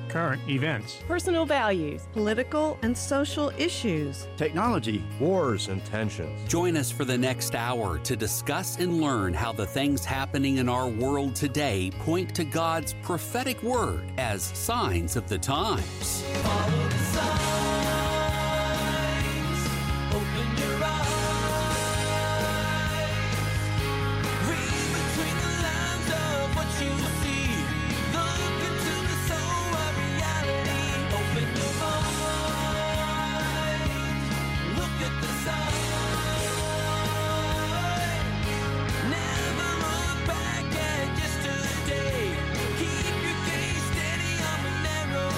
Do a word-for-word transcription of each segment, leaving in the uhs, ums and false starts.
current events, personal values, political and social issues, technology, wars, and tensions. Join us for the next hour to discuss and learn how the things happening in our world today point to God's prophetic word as signs of the times. Follow the signs, open your eyes, read between the lines of what you see, look into the soul of reality, open your mind, look at the sign, never look back at yesterday, keep your gaze steady on the narrow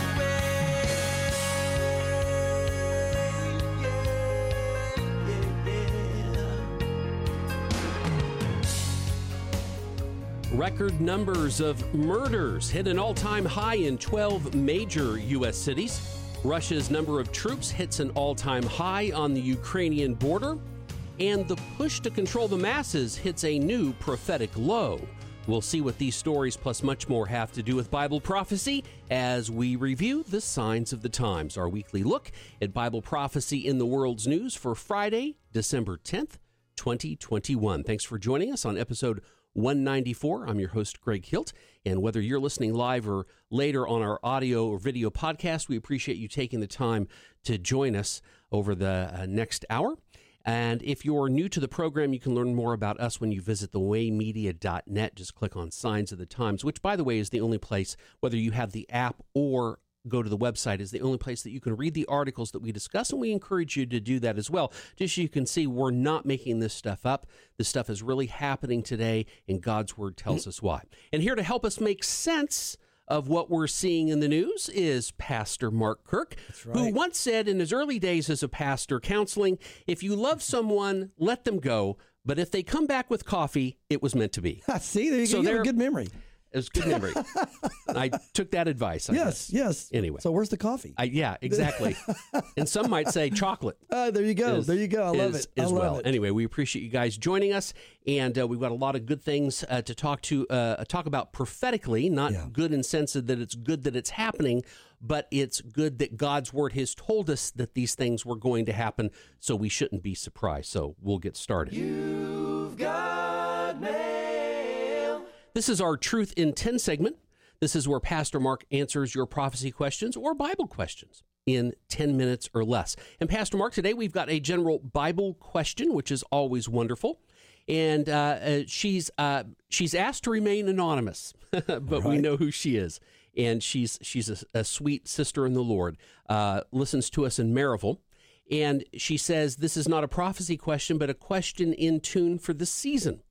Record numbers of murders hit an all-time high in twelve major U S cities. Russia's number of troops hits an all-time high on the Ukrainian border. And the push to control the masses hits a new prophetic low. We'll see what these stories plus much more have to do with Bible prophecy as we review the signs of the times, our weekly look at Bible prophecy in the world's news for Friday, December tenth, twenty twenty-one. Thanks for joining us on episode one ninety-four. I'm your host, Greg Hilt, and whether you're listening live or later on our audio or video podcast, we appreciate you taking the time to join us over the uh, next hour. And if you're new to the program, you can learn more about us when you visit the way media dot net. Just click on Signs of the Times, which, by the way, is the only place, whether you have the app or go to the website, is the only place that you can read the articles that we discuss, and we encourage you to do that as well. Just so you can see, we're not making this stuff up. This stuff is really happening today, and God's Word tells us why. And here to help us make sense of what we're seeing in the news is Pastor Mark Kirk, right. who once said in his early days as a pastor counseling, if you love someone, let them go, but if they come back with coffee, it was meant to be. See, there you, so go. You have a good memory. It was good memory. I took that advice. I yes, guess. yes. Anyway. So where's the coffee? I, yeah, exactly. And some might say chocolate. Uh, there you go. Is, there you go. I love is, it. I as love well. it. Anyway, we appreciate you guys joining us, and uh, we've got a lot of good things uh, to talk to uh, talk about prophetically. Not Yeah. good in sense that it's good that it's happening, but it's good that God's Word has told us that these things were going to happen, so we shouldn't be surprised. So we'll get started. You've got mail. This is our Truth in ten segment. This is where Pastor Mark answers your prophecy questions or Bible questions in ten minutes or less. And Pastor Mark, today we've got a general Bible question, which is always wonderful. And uh, uh, she's uh, she's asked to remain anonymous, but right. we know who she is. And she's she's a, a sweet sister in the Lord, uh, listens to us in Maryville. And she says, this is not a prophecy question, but a question in tune for the season.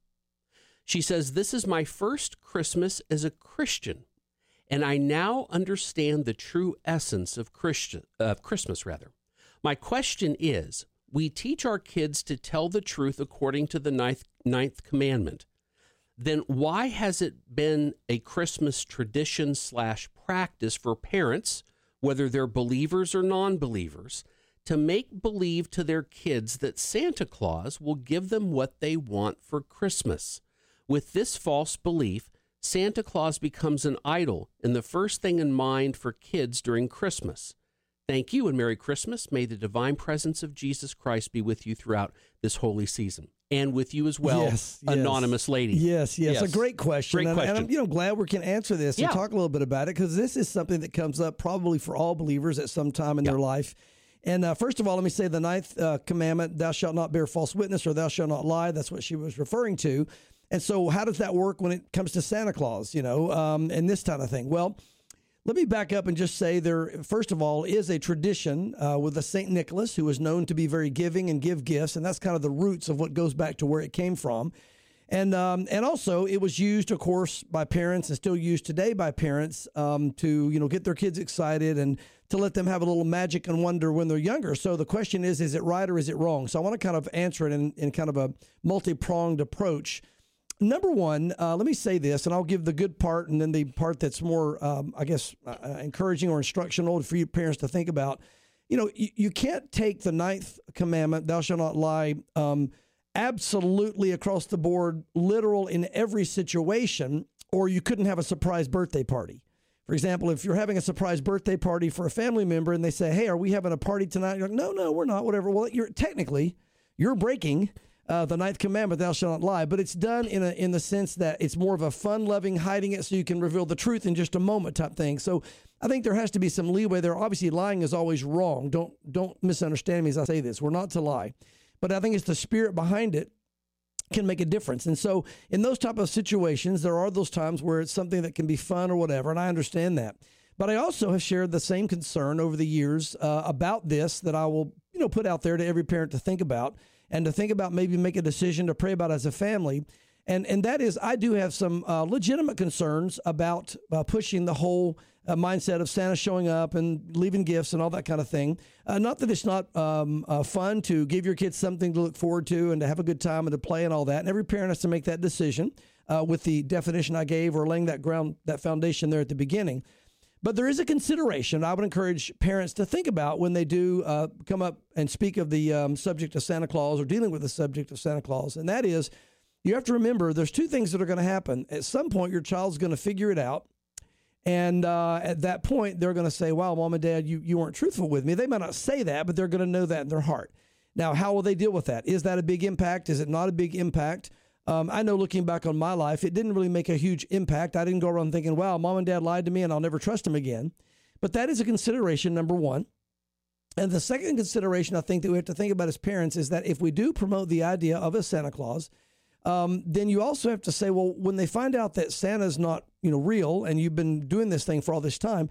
She says, this is my first Christmas as a Christian, and I now understand the true essence of Christian, of Christmas, rather. My question is, we teach our kids to tell the truth according to the ninth, ninth commandment. Then why has it been a Christmas tradition slash practice for parents, whether they're believers or non-believers, to make believe to their kids that Santa Claus will give them what they want for Christmas? With this false belief, Santa Claus becomes an idol and the first thing in mind for kids during Christmas. Thank you and Merry Christmas. May the divine presence of Jesus Christ be with you throughout this holy season. And with you as well, yes, yes. anonymous lady. Yes, yes, yes. A great question. Great and, question. And I'm you know, glad we can answer this and yeah. talk a little bit about it, because this is something that comes up probably for all believers at some time in yeah. their life. And uh, first of all, let me say the ninth uh, commandment, thou shalt not bear false witness, or thou shalt not lie. That's what she was referring to. And so how does that work when it comes to Santa Claus, you know, um, and this kind of thing? Well, let me back up and just say there, first of all, is a tradition uh, with a Saint Nicholas, who is known to be very giving and give gifts. And that's kind of the roots of what goes back to where it came from. And um, and also it was used, of course, by parents and still used today by parents um, to, you know, get their kids excited and to let them have a little magic and wonder when they're younger. So the question is, is it right or is it wrong? So I want to kind of answer it in, in kind of a multi-pronged approach. Number one, uh, let me say this, and I'll give the good part and then the part that's more, um, I guess, uh, encouraging or instructional for you parents to think about. You know, you, you can't take the ninth commandment, thou shalt not lie, um, absolutely across the board, literal in every situation, or you couldn't have a surprise birthday party For example, if you're having a surprise birthday party for a family member and they say, hey, are we having a party tonight? You're like, no, no, we're not, whatever. Well, you're technically, you're breaking uh, the ninth commandment, thou shalt not lie. But it's done in a in the sense that it's more of a fun-loving, hiding it so you can reveal the truth in just a moment type thing. So I think there has to be some leeway there. Obviously, lying is always wrong. Don't don't misunderstand me as I say this. We're not to lie. But I think it's the spirit behind it can make a difference. And so in those type of situations, there are those times where it's something that can be fun or whatever, and I understand that. But I also have shared the same concern over the years uh, about this that I will, you know, put out there to every parent to think about and to think about maybe make a decision to pray about as a family. And and that is, I do have some uh, legitimate concerns about uh, pushing the whole uh, mindset of Santa showing up and leaving gifts and all that kind of thing. Uh, not that it's not um, uh, fun to give your kids something to look forward to and to have a good time and to play and all that. And every parent has to make that decision uh, with the definition I gave or laying that ground, that foundation there at the beginning. But there is a consideration I would encourage parents to think about when they do uh, come up and speak of the um, subject of Santa Claus or dealing with the subject of Santa Claus. And that is, you have to remember there's two things that are going to happen. At some point, your child's going to figure it out. And uh, at that point, they're going to say, wow, Mom and Dad, you, you weren't truthful with me. They might not say that, but they're going to know that in their heart. Now, how will they deal with that? Is that a big impact? Is it not a big impact? Um, I know looking back on my life, it didn't really make a huge impact. I didn't go around thinking, wow, Mom and Dad lied to me and I'll never trust them again. But that is a consideration, number one. And the second consideration I think that we have to think about as parents is that if we do promote the idea of a Santa Claus, Um, then you also have to say, well, when they find out that Santa's not, you know, real and you've been doing this thing for all this time,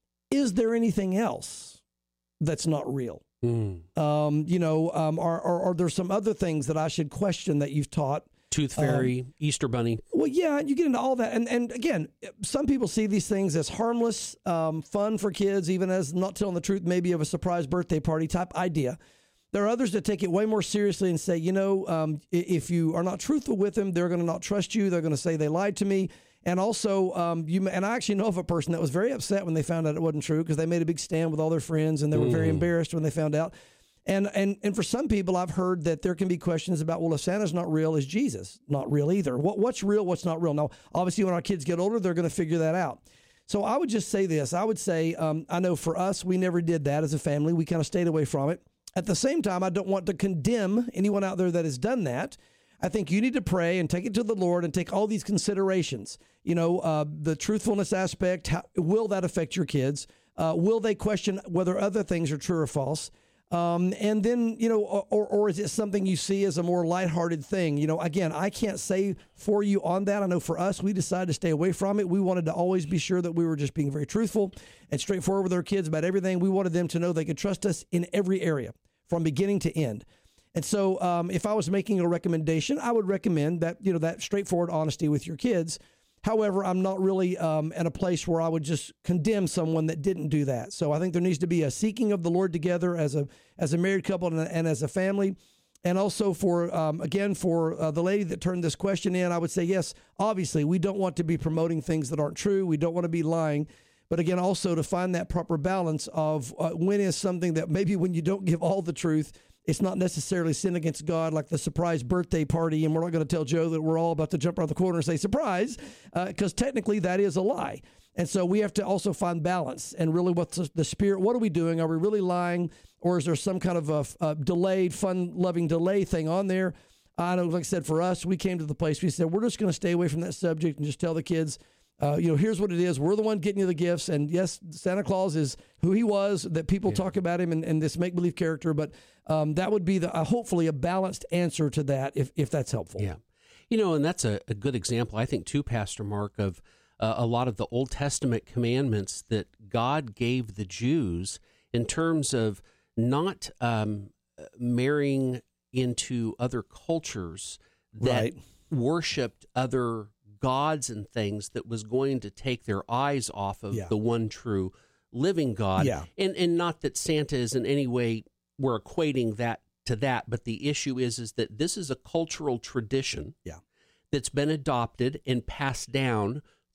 is there anything else that's not real? Mm. Um, you know, um, are, are, are there some other things that I should question that you've taught? Tooth Fairy, um, Easter Bunny. Well, yeah, you get into all that. And, and again, some people see these things as harmless, um, fun for kids, even as not telling the truth, maybe of a surprise birthday party type idea. There are others that take it way more seriously and say, you know, um, if you are not truthful with them, they're going to not trust you. They're going to say they lied to me. And also, um, you and I actually know of a person that was very upset when they found out it wasn't true because they made a big stand with all their friends and they were mm. very embarrassed when they found out. And and and for some people, I've heard that there can be questions about, well, if Santa's not real, is Jesus not real either? What What's real? What's not real? Now, obviously, when our kids get older, they're going to figure that out. So I would just say this. I would say, um, I know for us, we never did that as a family. We kind of stayed away from it. At the same time, I don't want to condemn anyone out there that has done that. I think you need to pray and take it to the Lord and take all these considerations. You know, uh, the truthfulness aspect, how, will that affect your kids? Uh, will they question whether other things are true or false? Um, and then, you know, or, or is it something you see as a more lighthearted thing? You know, again, I can't say for you on that. I know for us, we decided to stay away from it. We wanted to always be sure that we were just being very truthful and straightforward with our kids about everything. We wanted them to know they could trust us in every area from beginning to end. And so um, if I was making a recommendation, I would recommend that, you know, that straightforward honesty with your kids. However, I'm not really um, in a place where I would just condemn someone that didn't do that. So I think there needs to be a seeking of the Lord together as a as a married couple and, and as a family. And also for, um, again, for uh, the lady that turned this question in, I would say, yes, obviously, we don't want to be promoting things that aren't true. We don't want to be lying. But again, also to find that proper balance of uh, when is something that maybe when you don't give all the truth, it's not necessarily sin against God, like the surprise birthday party. And we're not going to tell Joe that we're all about to jump around the corner and say surprise, because uh, technically that is a lie. And so we have to also find balance and really what's the, the spirit. What are we doing? Are we really lying? Or is there some kind of a, a delayed, fun-loving delay thing on there? I know, like I said, for us, we came to the place, we said, we're just going to stay away from that subject and just tell the kids, Uh, you know, here's what it is. We're the one getting you the gifts. And yes, Santa Claus is who he was, that people yeah. talk about him and, and this make-believe character. But um, that would be the uh, hopefully a balanced answer to that, if, if that's helpful. Yeah. You know, and that's a, a good example, I think, too, Pastor Mark, of uh, a lot of the Old Testament commandments that God gave the Jews in terms of not um, marrying into other cultures that right. worshipped other gods and things, that was going to take their eyes off of yeah. the one true living God. Yeah. And and not that Santa is in any way, we're equating that to that, but the issue is is that this is a cultural tradition yeah. that's been adopted and passed down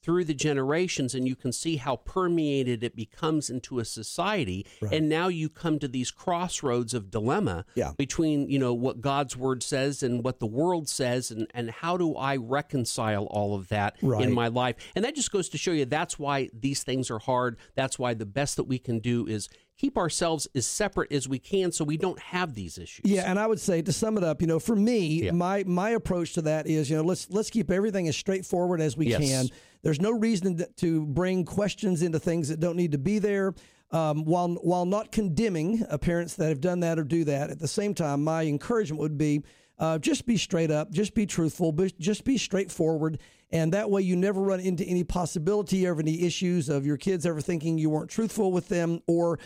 through the generations, and you can see how permeated it becomes into a society. Right. And now you come to these crossroads of dilemma Yeah. between, you know, what God's word says and what the world says, and, and how do I reconcile all of that Right. in my life? And that just goes to show you that's why these things are hard. That's why the best that we can do is keep ourselves as separate as we can so we don't have these issues. Yeah, and I would say, to sum it up, you know, for me, Yeah. my my approach to that is, you know, let's let's keep everything as straightforward as we Yes. can. There's no reason to- to bring questions into things that don't need to be there. Um, while while not condemning uh, parents that have done that or do that, at the same time, my encouragement would be uh, just be straight up, just be truthful, but just be straightforward, and that way you never run into any possibility of any issues of your kids ever thinking you weren't truthful with them, or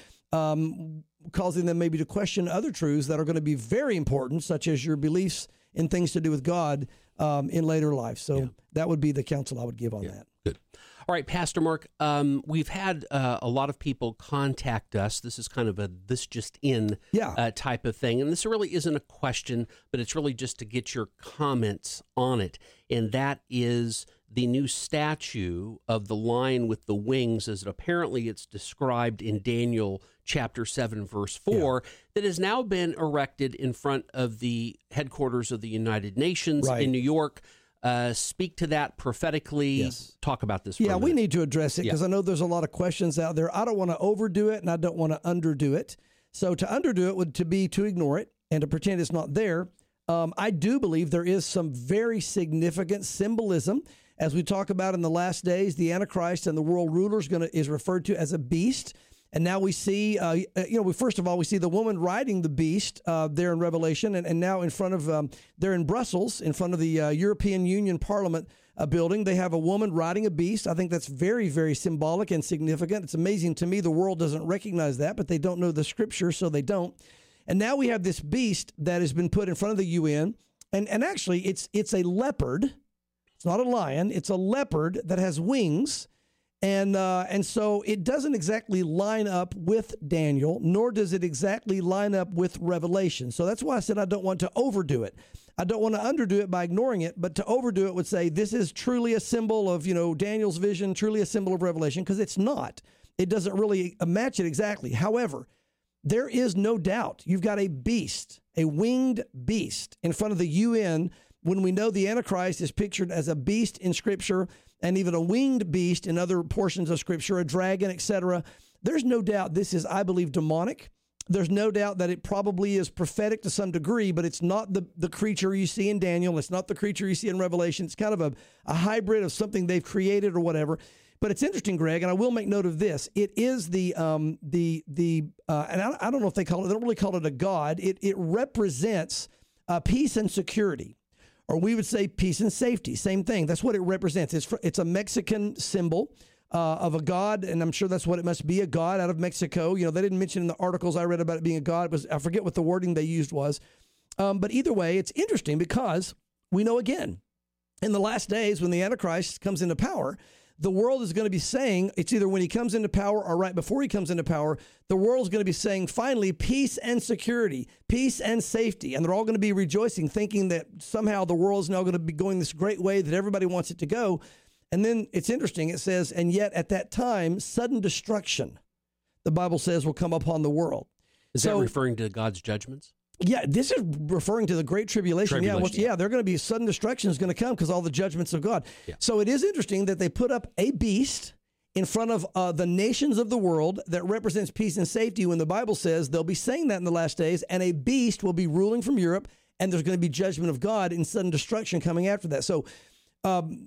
um, causing them maybe to question other truths that are going to be very important, such as your beliefs in things to do with God um, in later life. So Yeah. that would be the counsel I would give on Yeah. that. Good. All right, Pastor Mark, um, we've had uh, a lot of people contact us. This is kind of a this just in Yeah. uh, type of thing. And this really isn't a question, but it's really just to get your comments on it. And that is the new statue of the lion with the wings, as apparently it's described in Daniel chapter seven, verse four, that has now been erected in front of the headquarters of the United Nations Right. in New York. Uh, speak to that prophetically. Yes. Talk about this for Yeah, a we minute. need to address it because I know there's a lot of questions out there. I don't want to overdo it and I don't want to underdo it. So to underdo it would to be to ignore it and to pretend it's not there. Um, I do believe there is some very significant symbolism. As we talk about in the last days, the Antichrist and the world ruler is going to is referred to as a beast. And now we see, uh, you know, we first of all, we see the woman riding the beast uh, there in Revelation, and, and now in front of, um, they're in Brussels, in front of the uh, European Union Parliament uh, building. They have a woman riding a beast. I think that's very, very symbolic and significant. It's amazing to me the world doesn't recognize that, but they don't know the scripture, so they don't. And now we have this beast that has been put in front of the U N, and, and actually it's it's a leopard. It's not a lion. It's a leopard that has wings. And uh, and so it doesn't exactly line up with Daniel, nor does it exactly line up with Revelation. So that's why I said I don't want to overdo it. I don't want to underdo it by ignoring it, but to overdo it would say this is truly a symbol of, you know, Daniel's vision, truly a symbol of Revelation, because it's not. It doesn't really match it exactly. However, there is no doubt you've got a beast, a winged beast in front of the U N, when we know the Antichrist is pictured as a beast in Scripture and even a winged beast in other portions of Scripture, a dragon, et cetera. There's no doubt this is, I believe, demonic. There's no doubt that it probably is prophetic to some degree, but it's not the, the creature you see in Daniel. It's not the creature you see in Revelation. It's kind of a, a hybrid of something they've created or whatever. But it's interesting, Greg, and I will make note of this. It is the, um, the, the uh, and I, I don't know if they call it, they don't really call it a god. It, it represents uh, peace and security. Or we would say peace and safety, same thing. That's what it represents. It's it's a Mexican symbol uh, of a god, and I'm sure that's what it must be, a god out of Mexico. You know, they didn't mention in the articles I read about it being a god. It was, I forget what the wording they used was. Um, but either way, it's interesting because we know, again, in the last days when the Antichrist comes into power, the world is going to be saying, it's either when he comes into power or right before he comes into power, the world is going to be saying, finally, peace and security, peace and safety. And they're all going to be rejoicing, thinking that somehow the world is now going to be going this great way that everybody wants it to go. And then it's interesting. It says, and yet at that time, sudden destruction, the Bible says, will come upon the world. Is So- that referring to God's judgments? Yeah, this is referring to the Great Tribulation. yeah, Tribulation, well, yeah, they're going to be sudden destruction is going to come because all the judgments of God. Yeah. So it is interesting that they put up a beast in front of uh, the nations of the world that represents peace and safety when the Bible says they'll be saying that in the last days, and a beast will be ruling from Europe, and there's going to be judgment of God and sudden destruction coming after that. So um,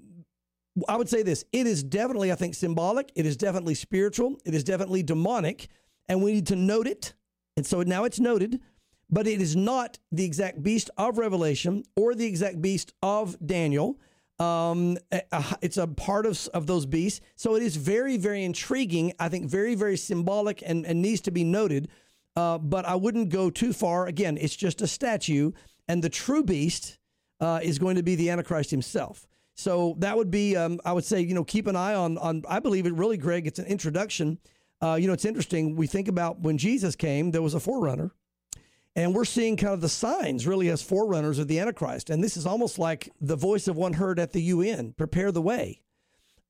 I would say this. It is definitely, I think, symbolic. It is definitely spiritual. It is definitely demonic, and we need to note it. And so now it's noted. But it is not the exact beast of Revelation or the exact beast of Daniel. Um, it's a part of, of those beasts. So it is very, very intriguing. I think very, very symbolic and, and needs to be noted. Uh, but I wouldn't go too far. Again, it's just a statue. And the true beast uh, is going to be the Antichrist himself. So that would be, um, I would say, you know, keep an eye on, on I believe it really, Greg, it's an introduction. Uh, you know, it's interesting. We think about when Jesus came, there was a forerunner. And we're seeing kind of the signs really as forerunners of the Antichrist. And this is almost like the voice of one heard at the U N, prepare the way.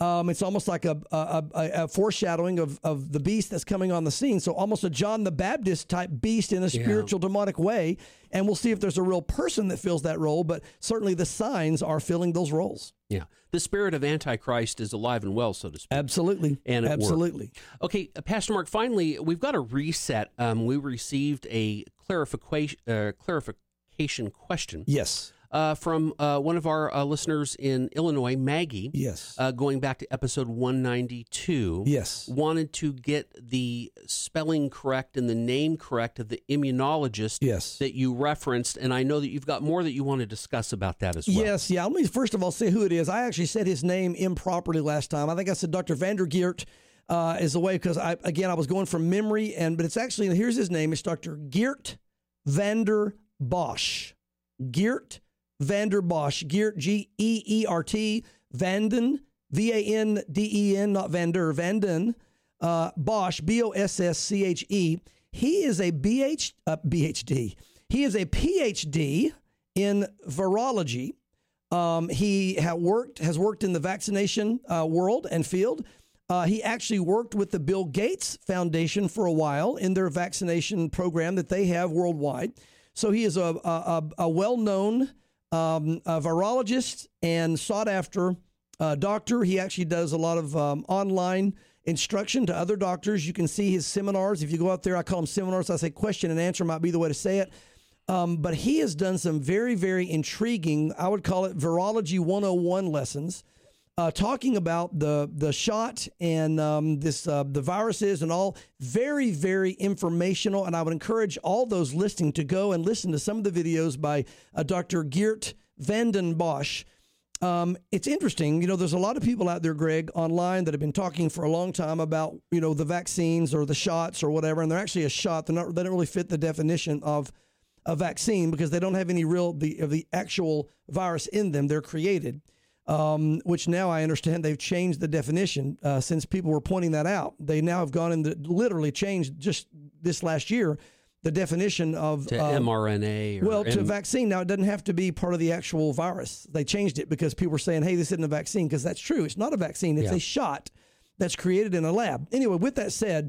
Um, it's almost like a, a, a, a foreshadowing of, of the beast that's coming on the scene. So almost a John the Baptist type beast in a spiritual Yeah. demonic way. And we'll see if there's a real person that fills that role, but certainly the signs are filling those roles. Yeah. The spirit of Antichrist is alive and well, so to speak. Absolutely. And at work. Absolutely. Okay, uh, Pastor Mark, finally, we've got a reset. Um, we received a clarification, uh, clarification question Yes. uh, from uh, one of our uh, listeners in Illinois, Maggie. Yes. Uh, going back to episode one ninety-two. Yes. Wanted to get the spelling correct and the name correct of the immunologist Yes. that you referenced. And I know that you've got more that you want to discuss about that as well. Yes, yeah. Let me first of all say who it is. I actually said his name improperly last time. I think I said Doctor Vandergeert uh, is the way, because I again I was going from memory, and but it's actually, here's his name. It's Doctor Geert Vander Bosch. Geert Vander Bosch. Geert, G E E R T, Vanden, V A N D E N, not Vander, Vanden, uh, Bosch, B O S S C H E. He is a B H, uh, B H D. He is a P H D in virology. Um, he ha- worked has worked in the vaccination uh, world and field. Uh, he actually worked with the Bill Gates Foundation for a while in their vaccination program that they have worldwide. So he is a, a, a well-known um, a virologist and sought-after uh, doctor. He actually does a lot of um, online instruction to other doctors. You can see his seminars. If you go out there, I call them seminars. I say question and answer might be the way to say it. Um, but he has done some very, very intriguing, I would call it virology one oh one lessons, uh, talking about the the shot and um, this uh, the viruses and all. Very, very informational. And I would encourage all those listening to go and listen to some of the videos by uh, Doctor Geert Vanden Bosch. Um, it's interesting. You know, there's a lot of people out there, Greg, online that have been talking for a long time about, you know, the vaccines or the shots or whatever. And they're actually a shot. They're not, they don't really fit the definition of a vaccine because they don't have any real the of the actual virus in them. They're created, um, which now I understand they've changed the definition uh, since people were pointing that out. They now have gone and literally changed just this last year the definition of To uh, mRNA. Or well, to M- vaccine. Now, it doesn't have to be part of the actual virus. They changed it because people were saying, hey, this isn't a vaccine, because that's true. It's not a vaccine. It's Yeah. a shot that's created in a lab. Anyway, with that said,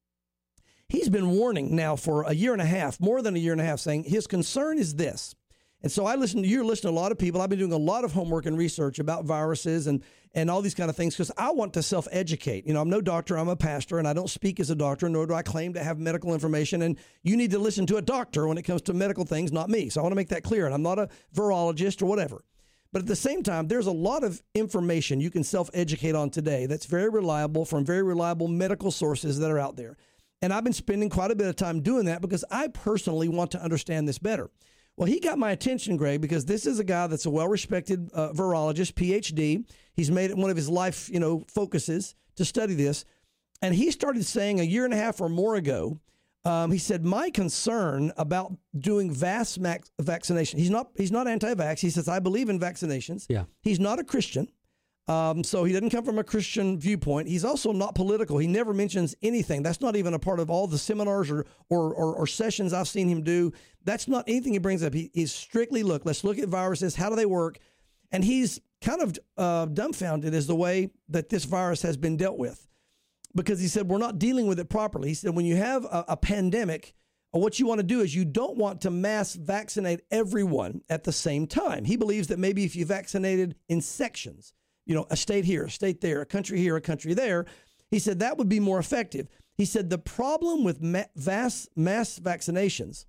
he's been warning now for a year and a half, more than a year and a half, saying his concern is this. And so I listen to, you're listening to a lot of people. I've been doing a lot of homework and research about viruses and, and all these kind of things because I want to self-educate. You know, I'm no doctor, I'm a pastor, and I don't speak as a doctor, nor do I claim to have medical information. And you need to listen to a doctor when it comes to medical things, not me. So I want to make that clear. And I'm not a virologist or whatever. But at the same time, there's a lot of information you can self-educate on today that's very reliable from very reliable medical sources that are out there. And I've been spending quite a bit of time doing that because I personally want to understand this better. Well, he got my attention, Greg, because this is a guy that's a well-respected uh, virologist, P H D. He's made it one of his life, you know, focuses to study this. And he started saying a year and a half or more ago, um, he said, my concern about doing vast max vaccination, he's not he's not anti-vax. He says, I believe in vaccinations. Yeah. He's not a Christian. Um, so he doesn't come from a Christian viewpoint. He's also not political. He never mentions anything. That's not even a part of all the seminars or or, or, or sessions I've seen him do. That's not anything he brings up. He, he's strictly, look, let's look at viruses. How do they work? And he's kind of uh, dumbfounded as the way that this virus has been dealt with. Because he said, we're not dealing with it properly. He said, when you have a, a pandemic, what you want to do is you don't want to mass vaccinate everyone at the same time. He believes that maybe if you vaccinated in sections, you know, a state here, a state there, a country here, a country there, he said that would be more effective. He said the problem with ma- vast mass vaccinations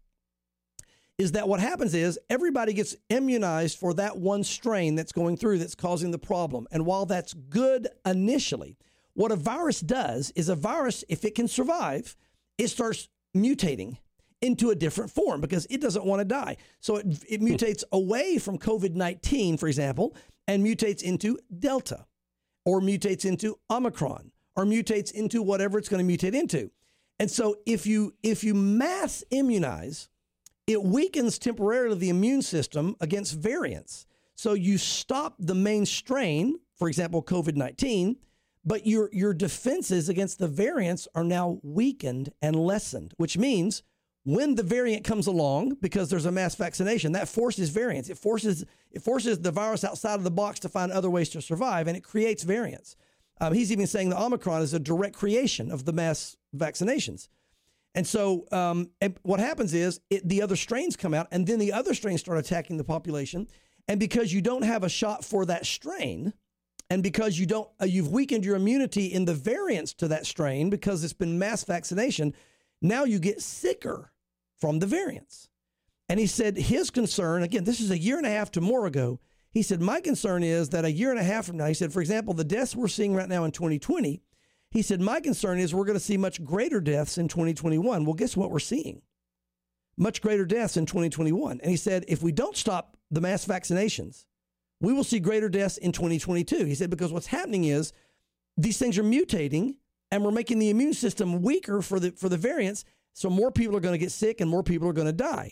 is that what happens is everybody gets immunized for that one strain that's going through that's causing the problem. And while that's good initially, what a virus does is a virus, if it can survive, it starts mutating into a different form because it doesn't want to die. So it, it mutates away from COVID nineteen, for example, and mutates into Delta or mutates into Omicron or mutates into whatever it's going to mutate into. And so if you if you mass immunize, it weakens temporarily the immune system against variants. So you stop the main strain, for example, COVID nineteen, but your your defenses against the variants are now weakened and lessened, which means when the variant comes along, because there's a mass vaccination, that forces variants. It forces it forces the virus outside of the box to find other ways to survive, and it creates variants. Um, he's even saying the Omicron is a direct creation of the mass vaccinations. And so um, and what happens is it, the other strains come out, and then the other strains start attacking the population. And because you don't have a shot for that strain, and because you don't, uh, you've weakened your immunity in the variants to that strain because it's been mass vaccination, now you get sicker from the variants. And he said his concern, again, this is a year and a half to more ago. He said, my concern is that a year and a half from now, he said, for example, the deaths we're seeing right now in twenty twenty, he said, my concern is we're going to see much greater deaths in twenty twenty-one. Well, guess what we're seeing? Much greater deaths in twenty twenty-one. And he said, if we don't stop the mass vaccinations, we will see greater deaths in twenty twenty-two. He said, because what's happening is these things are mutating and we're making the immune system weaker for the, for the variants. So more people are going to get sick and more people are going to die.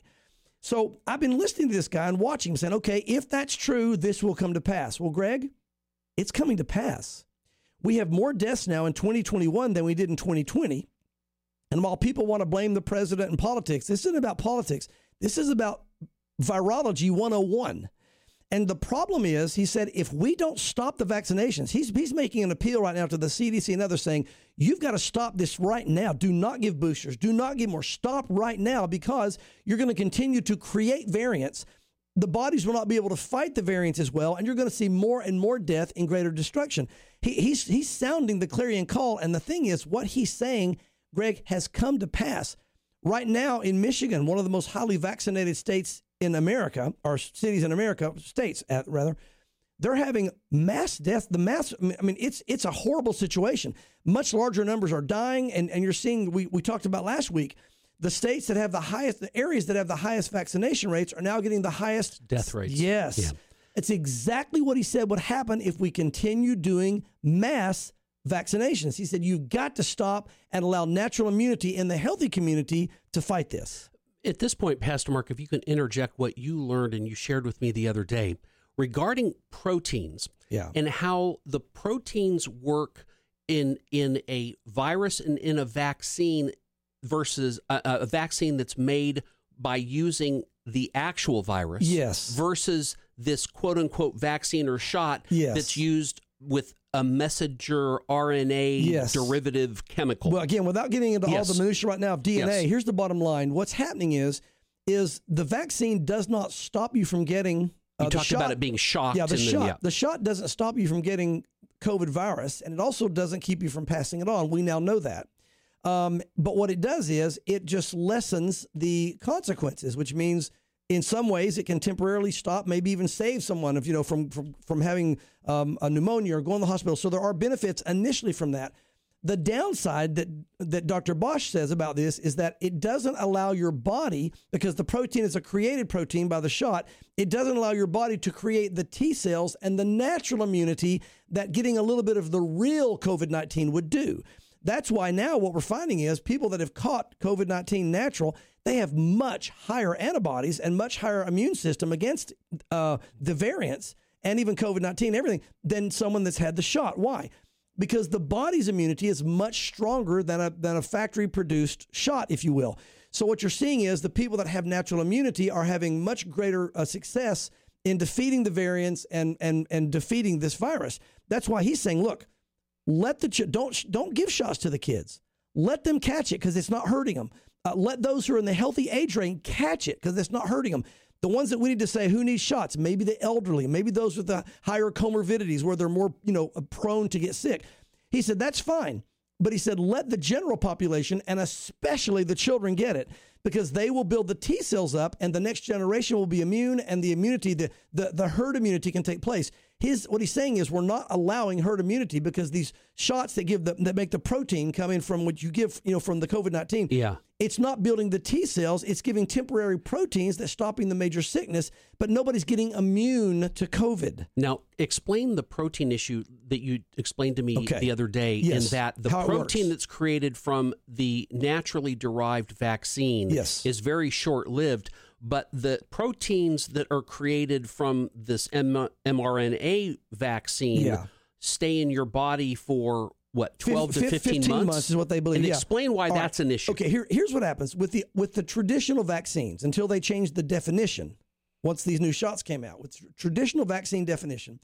So I've been listening to this guy and watching him saying, okay, if that's true, this will come to pass. Well, Greg, it's coming to pass. We have more deaths now in twenty twenty-one than we did in twenty twenty. And while people want to blame the president and politics, this isn't about politics. This is about virology one oh one. And the problem is, he said, if we don't stop the vaccinations, he's, he's making an appeal right now to the C D C and others saying, you've got to stop this right now. Do not give boosters. Do not give more. Stop right now, because you're going to continue to create variants. The bodies will not be able to fight the variants as well, and you're going to see more and more death and greater destruction. He, he's, he's sounding the clarion call, and the thing is, what he's saying, Greg, has come to pass. Right now in Michigan, one of the most highly vaccinated states in America, or cities in America, states at, rather, they're having mass death. The mass, I mean, it's it's a horrible situation. Much larger numbers are dying, and, and you're seeing, we, we talked about last week, the states that have the highest, the areas that have the highest vaccination rates are now getting the highest death rates. Yes. Yeah. It's exactly what he said would happen if we continue doing mass vaccinations. He said, you've got to stop and allow natural immunity in the healthy community to fight this. At this point, Pastor Mark, if you can interject what you learned and you shared with me the other day regarding proteins, yeah, and how the proteins work in in a virus and in a vaccine versus a, a vaccine that's made by using the actual virus, yes, versus this quote unquote vaccine or shot, yes, that's used with a messenger R N A yes. derivative chemical. Well, again, without getting into yes. all the minutiae right now of D N A, yes. here's the bottom line. What's happening is, is the vaccine does not stop you from getting uh, You the talked shot. about it being shocked. Yeah, the and shot. Then, yeah. The shot doesn't stop you from getting COVID virus, and it also doesn't keep you from passing it on. We now know that. Um, but what it does is it just lessens the consequences, which means in some ways it can temporarily stop, maybe even save someone if, you know, from, from, from having um, a pneumonia or going to the hospital. So there are benefits initially from that. The downside that, that Doctor Bosch says about this is that it doesn't allow your body, because the protein is a created protein by the shot, it doesn't allow your body to create the T cells and the natural immunity that getting a little bit of the real COVID nineteen would do. That's why now what we're finding is people that have caught COVID nineteen natural, they have much higher antibodies and much higher immune system against uh, the variants and even COVID nineteen, everything, than someone that's had the shot. Why? Because the body's immunity is much stronger than a, than a factory-produced shot, if you will. So what you're seeing is the people that have natural immunity are having much greater uh, success in defeating the variants and, and, and defeating this virus. That's why he's saying, look, let the ch- don't don't give shots to the kids. Let them catch it because it's not hurting them. Uh, let those who are in the healthy age range catch it because it's not hurting them. The ones that we need to say who needs shots, maybe the elderly, maybe those with the higher comorbidities where they're more, you know, prone to get sick. He said that's fine, but he said let the general population and especially the children get it because they will build the T cells up and the next generation will be immune and the immunity, the the, the herd immunity can take place. His what he's saying is we're not allowing herd immunity because these shots that give the, that make the protein come in from what you give, you know, from the COVID nineteen. Yeah. It's not building the T cells. It's giving temporary proteins that's stopping the major sickness, but nobody's getting immune to COVID. Now, explain the protein issue that you explained to me Okay. the other day, Yes. in that the How it protein works. that's created from the naturally derived vaccine Yes. is very short-lived, but the proteins that are created from this M- mRNA vaccine Yeah. stay in your body for what, twelve to Fif- fifteen, fifteen months? months is what they believe. And yeah. explain why All right. that's an issue. Okay, here, here's what happens with the with the traditional vaccines until they changed the definition. Once these new shots came out, with tr- traditional vaccine definition,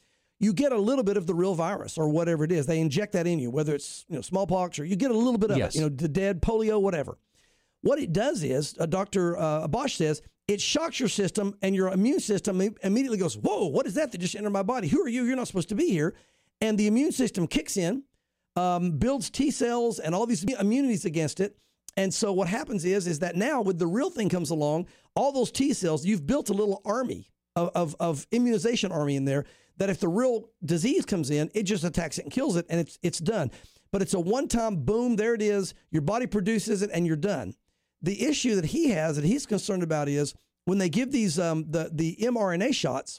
you get a little bit of the real virus or whatever it is. They inject that in you, whether it's you know smallpox or you get a little bit of Yes. it, you know, the dead, polio, whatever. What it does is, uh, Doctor Uh, Bosch says, it shocks your system and your immune system immediately goes, whoa, what is that that just entered my body? Who are you? You're not supposed to be here. And the immune system kicks in, um, builds T cells and all these immunities against it. And so what happens is, is that now with the real thing comes along, all those T cells, you've built a little army of, of, of immunization army in there that if the real disease comes in, it just attacks it and kills it and it's, it's done. But it's a one-time boom, there it is, your body produces it and you're done. The issue that he has that he's concerned about is when they give these um, the the mRNA shots,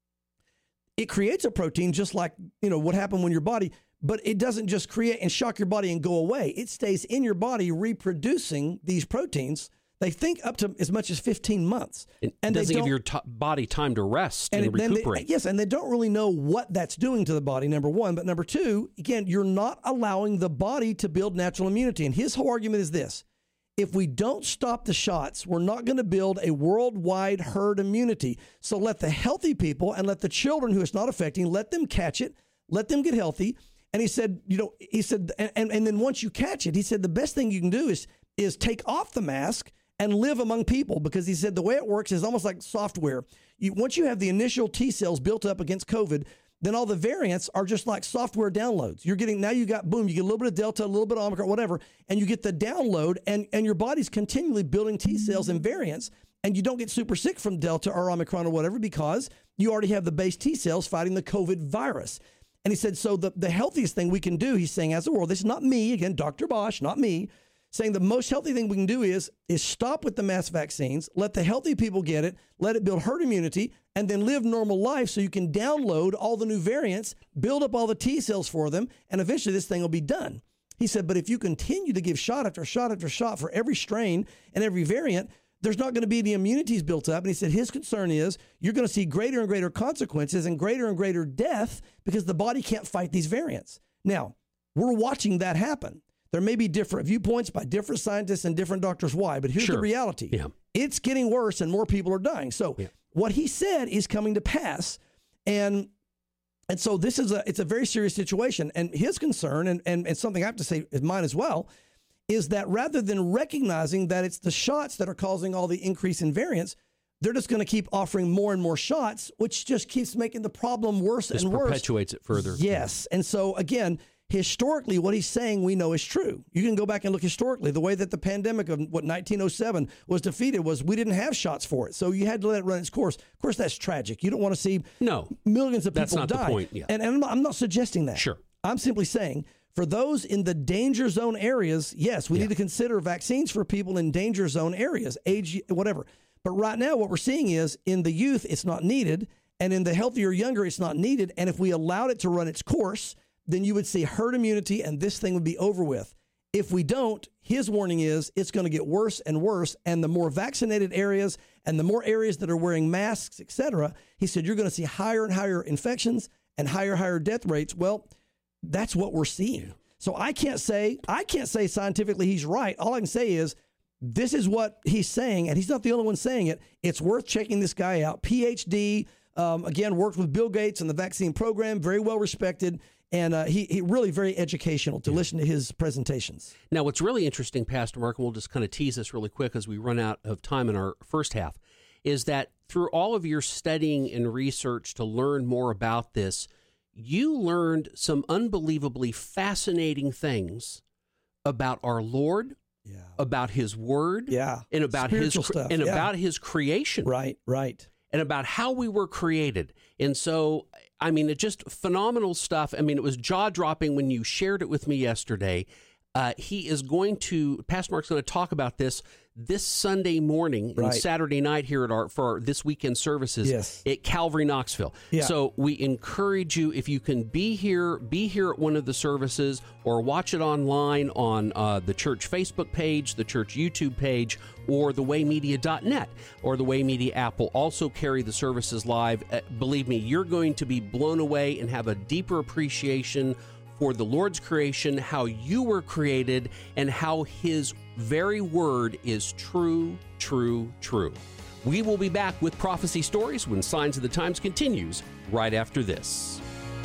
it creates a protein just like you know what happened when your body, but it doesn't just create and shock your body and go away. It stays in your body reproducing these proteins. They think up to as much as fifteen months, It and doesn't they give don't, your t- body time to rest and, and then they, recuperate. yes, and they don't really know what that's doing to the body. Number one, but number two, again, you're not allowing the body to build natural immunity. And his whole argument is this. If we don't stop the shots, we're not going to build a worldwide herd immunity. So let the healthy people and let the children who it's not affecting, let them catch it, let them get healthy. And he said, you know, he said, and, and then once you catch it, he said, the best thing you can do is, is take off the mask and live among people, because he said the way it works is almost like software. You, once you have the initial T cells built up against COVID, then all the variants are just like software downloads. You're getting, now you got, boom, you get a little bit of Delta, a little bit of Omicron, whatever, and you get the download, and, and your body's continually building T cells and variants, and you don't get super sick from Delta or Omicron or whatever because you already have the base T cells fighting the COVID virus. And he said, so the, the healthiest thing we can do, he's saying, as a world, this is not me, again, Doctor Bosch, not me, saying the most healthy thing we can do is, is stop with the mass vaccines, let the healthy people get it, let it build herd immunity, and then live normal life so you can download all the new variants, build up all the T cells for them, and eventually this thing will be done. He said, but if you continue to give shot after shot after shot for every strain and every variant, there's not going to be any immunities built up. And he said his concern is you're going to see greater and greater consequences and greater and greater death because the body can't fight these variants. Now, we're watching that happen. There may be different viewpoints by different scientists and different doctors why, but here's Sure. the reality. Yeah. It's getting worse and more people are dying. So Yeah. what he said is coming to pass. And and so this is a it's a very serious situation. And his concern, and, and, and something I have to say is mine as well, is that rather than recognizing that it's the shots that are causing all the increase in variants, they're just going to keep offering more and more shots, which just keeps making the problem worse This and worse. perpetuates it further. Yes. And so, again, historically, what he's saying we know is true. You can go back and look historically. The way that the pandemic of, what, nineteen oh seven was defeated was we didn't have shots for it. So you had to let it run its course. Of course, that's tragic. You don't want to see No. millions of That's people not the die. point, yeah. And, and I'm, not, I'm not suggesting that. Sure. I'm simply saying for those in the danger zone areas, yes, we Yeah. need to consider vaccines for people in danger zone areas, age, whatever. But right now, what we're seeing is in the youth, it's not needed. And in the healthier, younger, it's not needed. And if we allowed it to run its course, then you would see herd immunity and this thing would be over with. If we don't, his warning is it's going to get worse and worse. And the more vaccinated areas and the more areas that are wearing masks, et cetera, he said, you're going to see higher and higher infections and higher, higher death rates. Well, that's what we're seeing. So I can't say, I can't say scientifically he's right. All I can say is this is what he's saying, and he's not the only one saying it. It's worth checking this guy out. P H D, um, again, worked with Bill Gates and the vaccine program, very well respected, and uh, he, he really very educational to listen to his presentations. Now, what's really interesting, Pastor Mark, and we'll just kind of tease this really quick as we run out of time in our first half, is that through all of your studying and research to learn more about this, you learned some unbelievably fascinating things about our Lord, Yeah. about His Word, Yeah. and about His Spiritual cre- stuff, and yeah. about His creation, Right, right. and about how we were created. And so, I mean, it just phenomenal stuff. I mean, it was jaw-dropping when you shared it with me yesterday. Uh, he is going to, Pastor Mark's going to talk about this this Sunday morning and Right. Saturday night here at our for our, this weekend services Yes. at Calvary Knoxville. Yeah. So we encourage you, if you can be here, be here at one of the services or watch it online on uh, the church Facebook page, the church YouTube page, or the way media dot net or the Way Media app will also carry the services live. Uh, believe me, you're going to be blown away and have a deeper appreciation for the Lord's creation, how you were created, and how His very word is true, true, true. We will be back with Prophecy Stories when Signs of the Times continues right after this.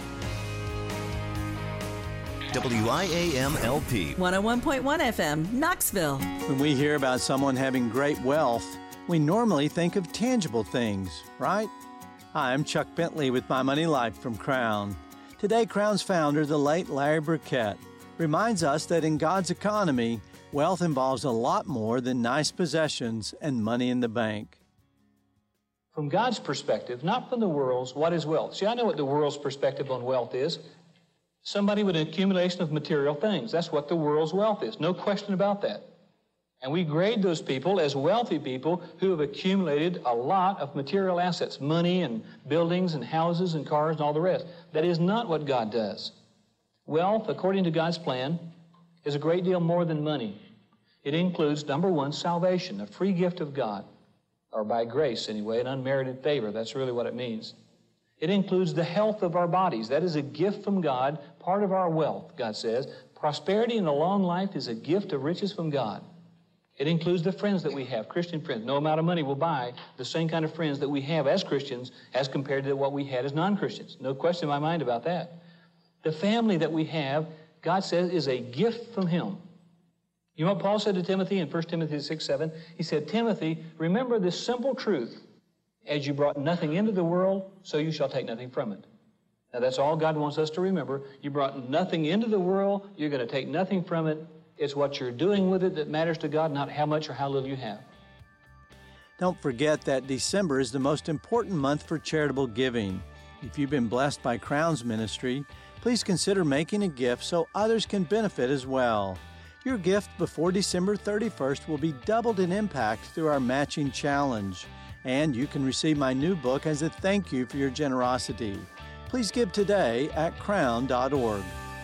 W I A M L P. one oh one point one F M, Knoxville. When we hear about someone having great wealth, we normally think of tangible things, right? Hi, I'm Chuck Bentley with My Money Life from Crown. Today, Crown's founder, the late Larry Burkett, reminds us that in God's economy, wealth involves a lot more than nice possessions and money in the bank. From God's perspective, not from the world's, what is wealth? See, I know what the world's perspective on wealth is. Somebody with an accumulation of material things. That's what the world's wealth is. No question about that. And we grade those people as wealthy people who have accumulated a lot of material assets, money and buildings and houses and cars and all the rest. That is not what God does. Wealth, according to God's plan, is a great deal more than money. It includes, number one, salvation, a free gift of God, or by grace anyway, an unmerited favor. That's really what it means. It includes the health of our bodies. That is a gift from God, part of our wealth, God says. Prosperity and a long life is a gift of riches from God. It includes the friends that we have, Christian friends. No amount of money will buy the same kind of friends that we have as Christians as compared to what we had as non-Christians. No question in my mind about that. The family that we have, God says, is a gift from Him. You know what Paul said to Timothy in First Timothy six seven? He said, Timothy, remember this simple truth. As you brought nothing into the world, so you shall take nothing from it. Now, that's all God wants us to remember. You brought nothing into the world, you're going to take nothing from it. It's what you're doing with it that matters to God, not how much or how little you have. Don't forget that December is the most important month for charitable giving. If you've been blessed by Crown's ministry, please consider making a gift so others can benefit as well. Your gift before December thirty-first will be doubled in impact through our matching challenge. And you can receive my new book as a thank you for your generosity. Please give today at crown dot org.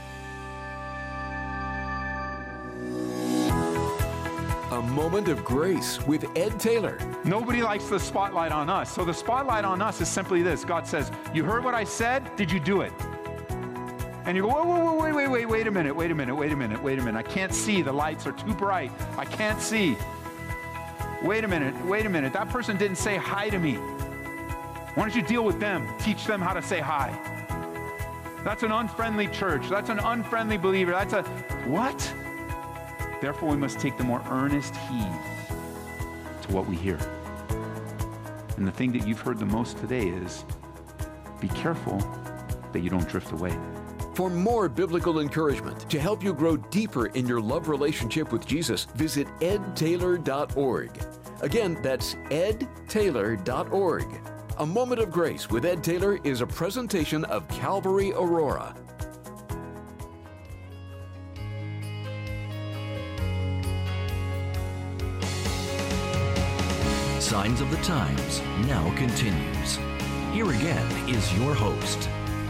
A Moment of Grace with Ed Taylor. Nobody likes the spotlight on us. So the spotlight on us is simply this. God says, you heard what I said? Did you do it? And you go, whoa, whoa, whoa, wait, wait, wait, wait a minute, wait a minute, wait a minute, wait a minute. I can't see. The lights are too bright. I can't see. Wait a minute, wait a minute. That person didn't say hi to me. Why don't you deal with them? Teach them how to say hi. That's an unfriendly church. That's an unfriendly believer. That's a, what? Therefore, we must take the more earnest heed to what we hear. And the thing that you've heard the most today is, be careful that you don't drift away. For more biblical encouragement to help you grow deeper in your love relationship with Jesus, visit ed taylor dot org. Again, that's ed taylor dot org. A Moment of Grace with Ed Taylor is a presentation of Calvary Aurora. Signs of the Times now continues. Here again is your host.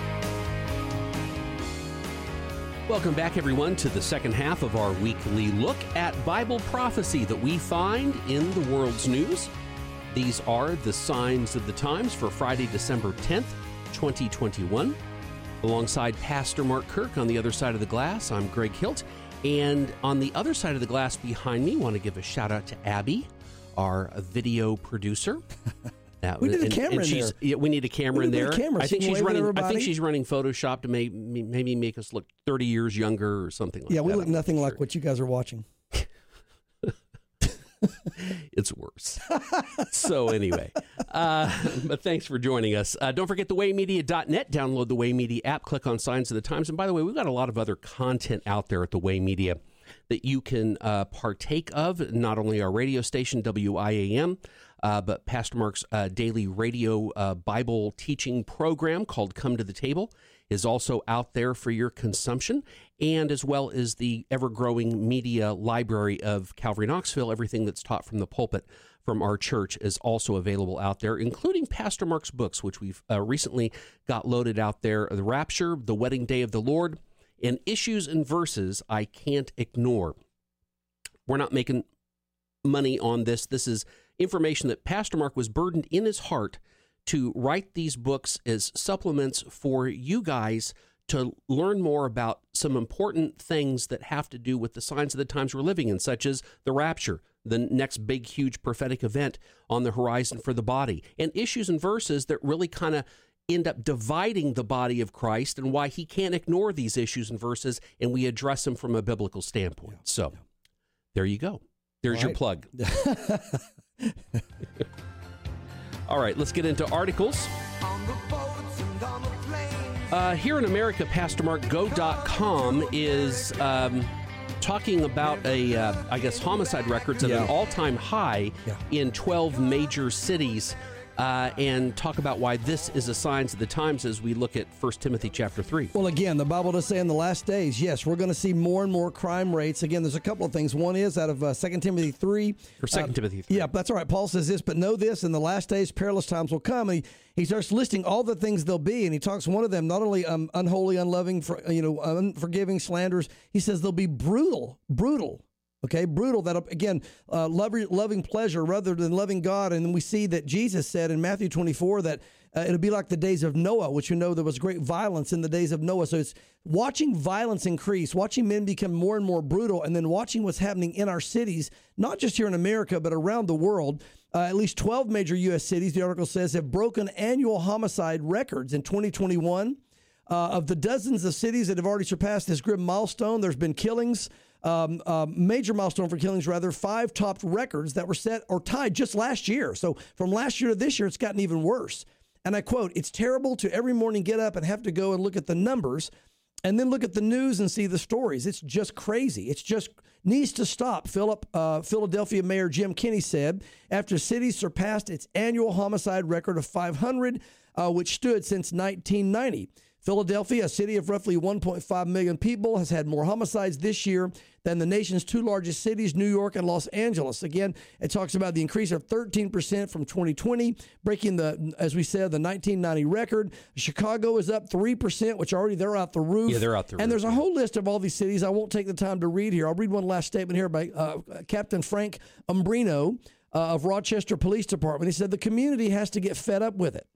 Welcome back, everyone, to the second half of our weekly look at Bible prophecy that we find in the world's news. These are the signs of the times for Friday, December tenth, twenty twenty-one. Alongside Pastor Mark Kirk on the other side of the glass, I'm Greg Hilt. And on the other side of the glass behind me, I want to give a shout out to Abby, our video producer. Uh, we need a and, camera and in she's, there. Yeah, we need a camera we in need there. A camera I so think she's running. running. I think she's running Photoshop to make, maybe make us look thirty years younger or something like yeah, that. we look I'm nothing sure. like what you guys are watching. It's worse. So anyway, uh, but thanks for joining us. Uh, don't forget the way media dot net. Download the Way Media app. Click on Signs of the Times. And by the way, we've got a lot of other content out there at the Way Media that you can uh, partake of. Not only our radio station, W I A M, uh, but Pastor Mark's uh, daily radio uh, Bible teaching program called Come to the Table is also out there for your consumption, and as well as the ever-growing media library of Calvary Knoxville. Everything that's taught from the pulpit from our church is also available out there, including Pastor Mark's books, which we've uh, recently got loaded out there: The Rapture, The Wedding Day of the Lord, and Issues and Verses I Can't Ignore. We're not making money on this. This is information that Pastor Mark was burdened in his heart to write these books as supplements for you guys to learn more about some important things that have to do with the signs of the times we're living in, such as the rapture, the next big, huge prophetic event on the horizon for the body, and issues and verses that really kind of end up dividing the body of Christ and why he can't ignore these issues and verses, and we address them from a biblical standpoint. Yeah. So, yeah. There you go. There's your plug. All right, let's get into articles. Uh, here in America, Pastor Mark, go dot com is um, talking about a, uh, I guess, homicide records at yeah. an all-time high yeah. in twelve major cities. Uh, and talk about why this is a sign of the times as we look at First Timothy chapter three. Well, again, the Bible does say in the last days, yes, we're going to see more and more crime rates. Again, there's a couple of things. One is out of uh, Second Timothy three. Or Second uh, Timothy three. Yeah, that's all right. Paul says this, but know this, in the last days, perilous times will come. And he, he starts listing all the things they'll be, and he talks one of them, not only um, unholy, unloving, for, you know, unforgiving, slanders. He says they'll be brutal, brutal. Okay, brutal, that, again, uh, loving, loving pleasure rather than loving God. And then we see that Jesus said in Matthew twenty-four that uh, it'll be like the days of Noah, which you know there was great violence in the days of Noah. So it's watching violence increase, watching men become more and more brutal, and then watching what's happening in our cities, not just here in America, but around the world. Uh, at least twelve major U S cities, the article says, have broken annual homicide records in twenty twenty-one. Uh, of the dozens of cities that have already surpassed this grim milestone, there's been killings. Um, uh, major milestone for killings, rather, five topped records that were set or tied just last year. So from last year to this year, it's gotten even worse. And I quote, "It's terrible to every morning get up and have to go and look at the numbers and then look at the news and see the stories. It's just crazy. It's just needs to stop," Philip, uh, Philadelphia Mayor Jim Kenney said, after the city surpassed its annual homicide record of five hundred, uh, which stood since nineteen ninety. Philadelphia, a city of roughly one point five million people, has had more homicides this year than the nation's two largest cities, New York and Los Angeles. Again, it talks about the increase of thirteen percent from twenty twenty, breaking the, as we said, the nineteen ninety record. Chicago is up three percent, which already they're out the roof. Yeah, they're out the roof. And there's a whole list of all these cities. I won't take the time to read here. I'll read one last statement here by uh, Captain Frank Umbrino uh, of Rochester Police Department. He said, "The community has to get fed up with it."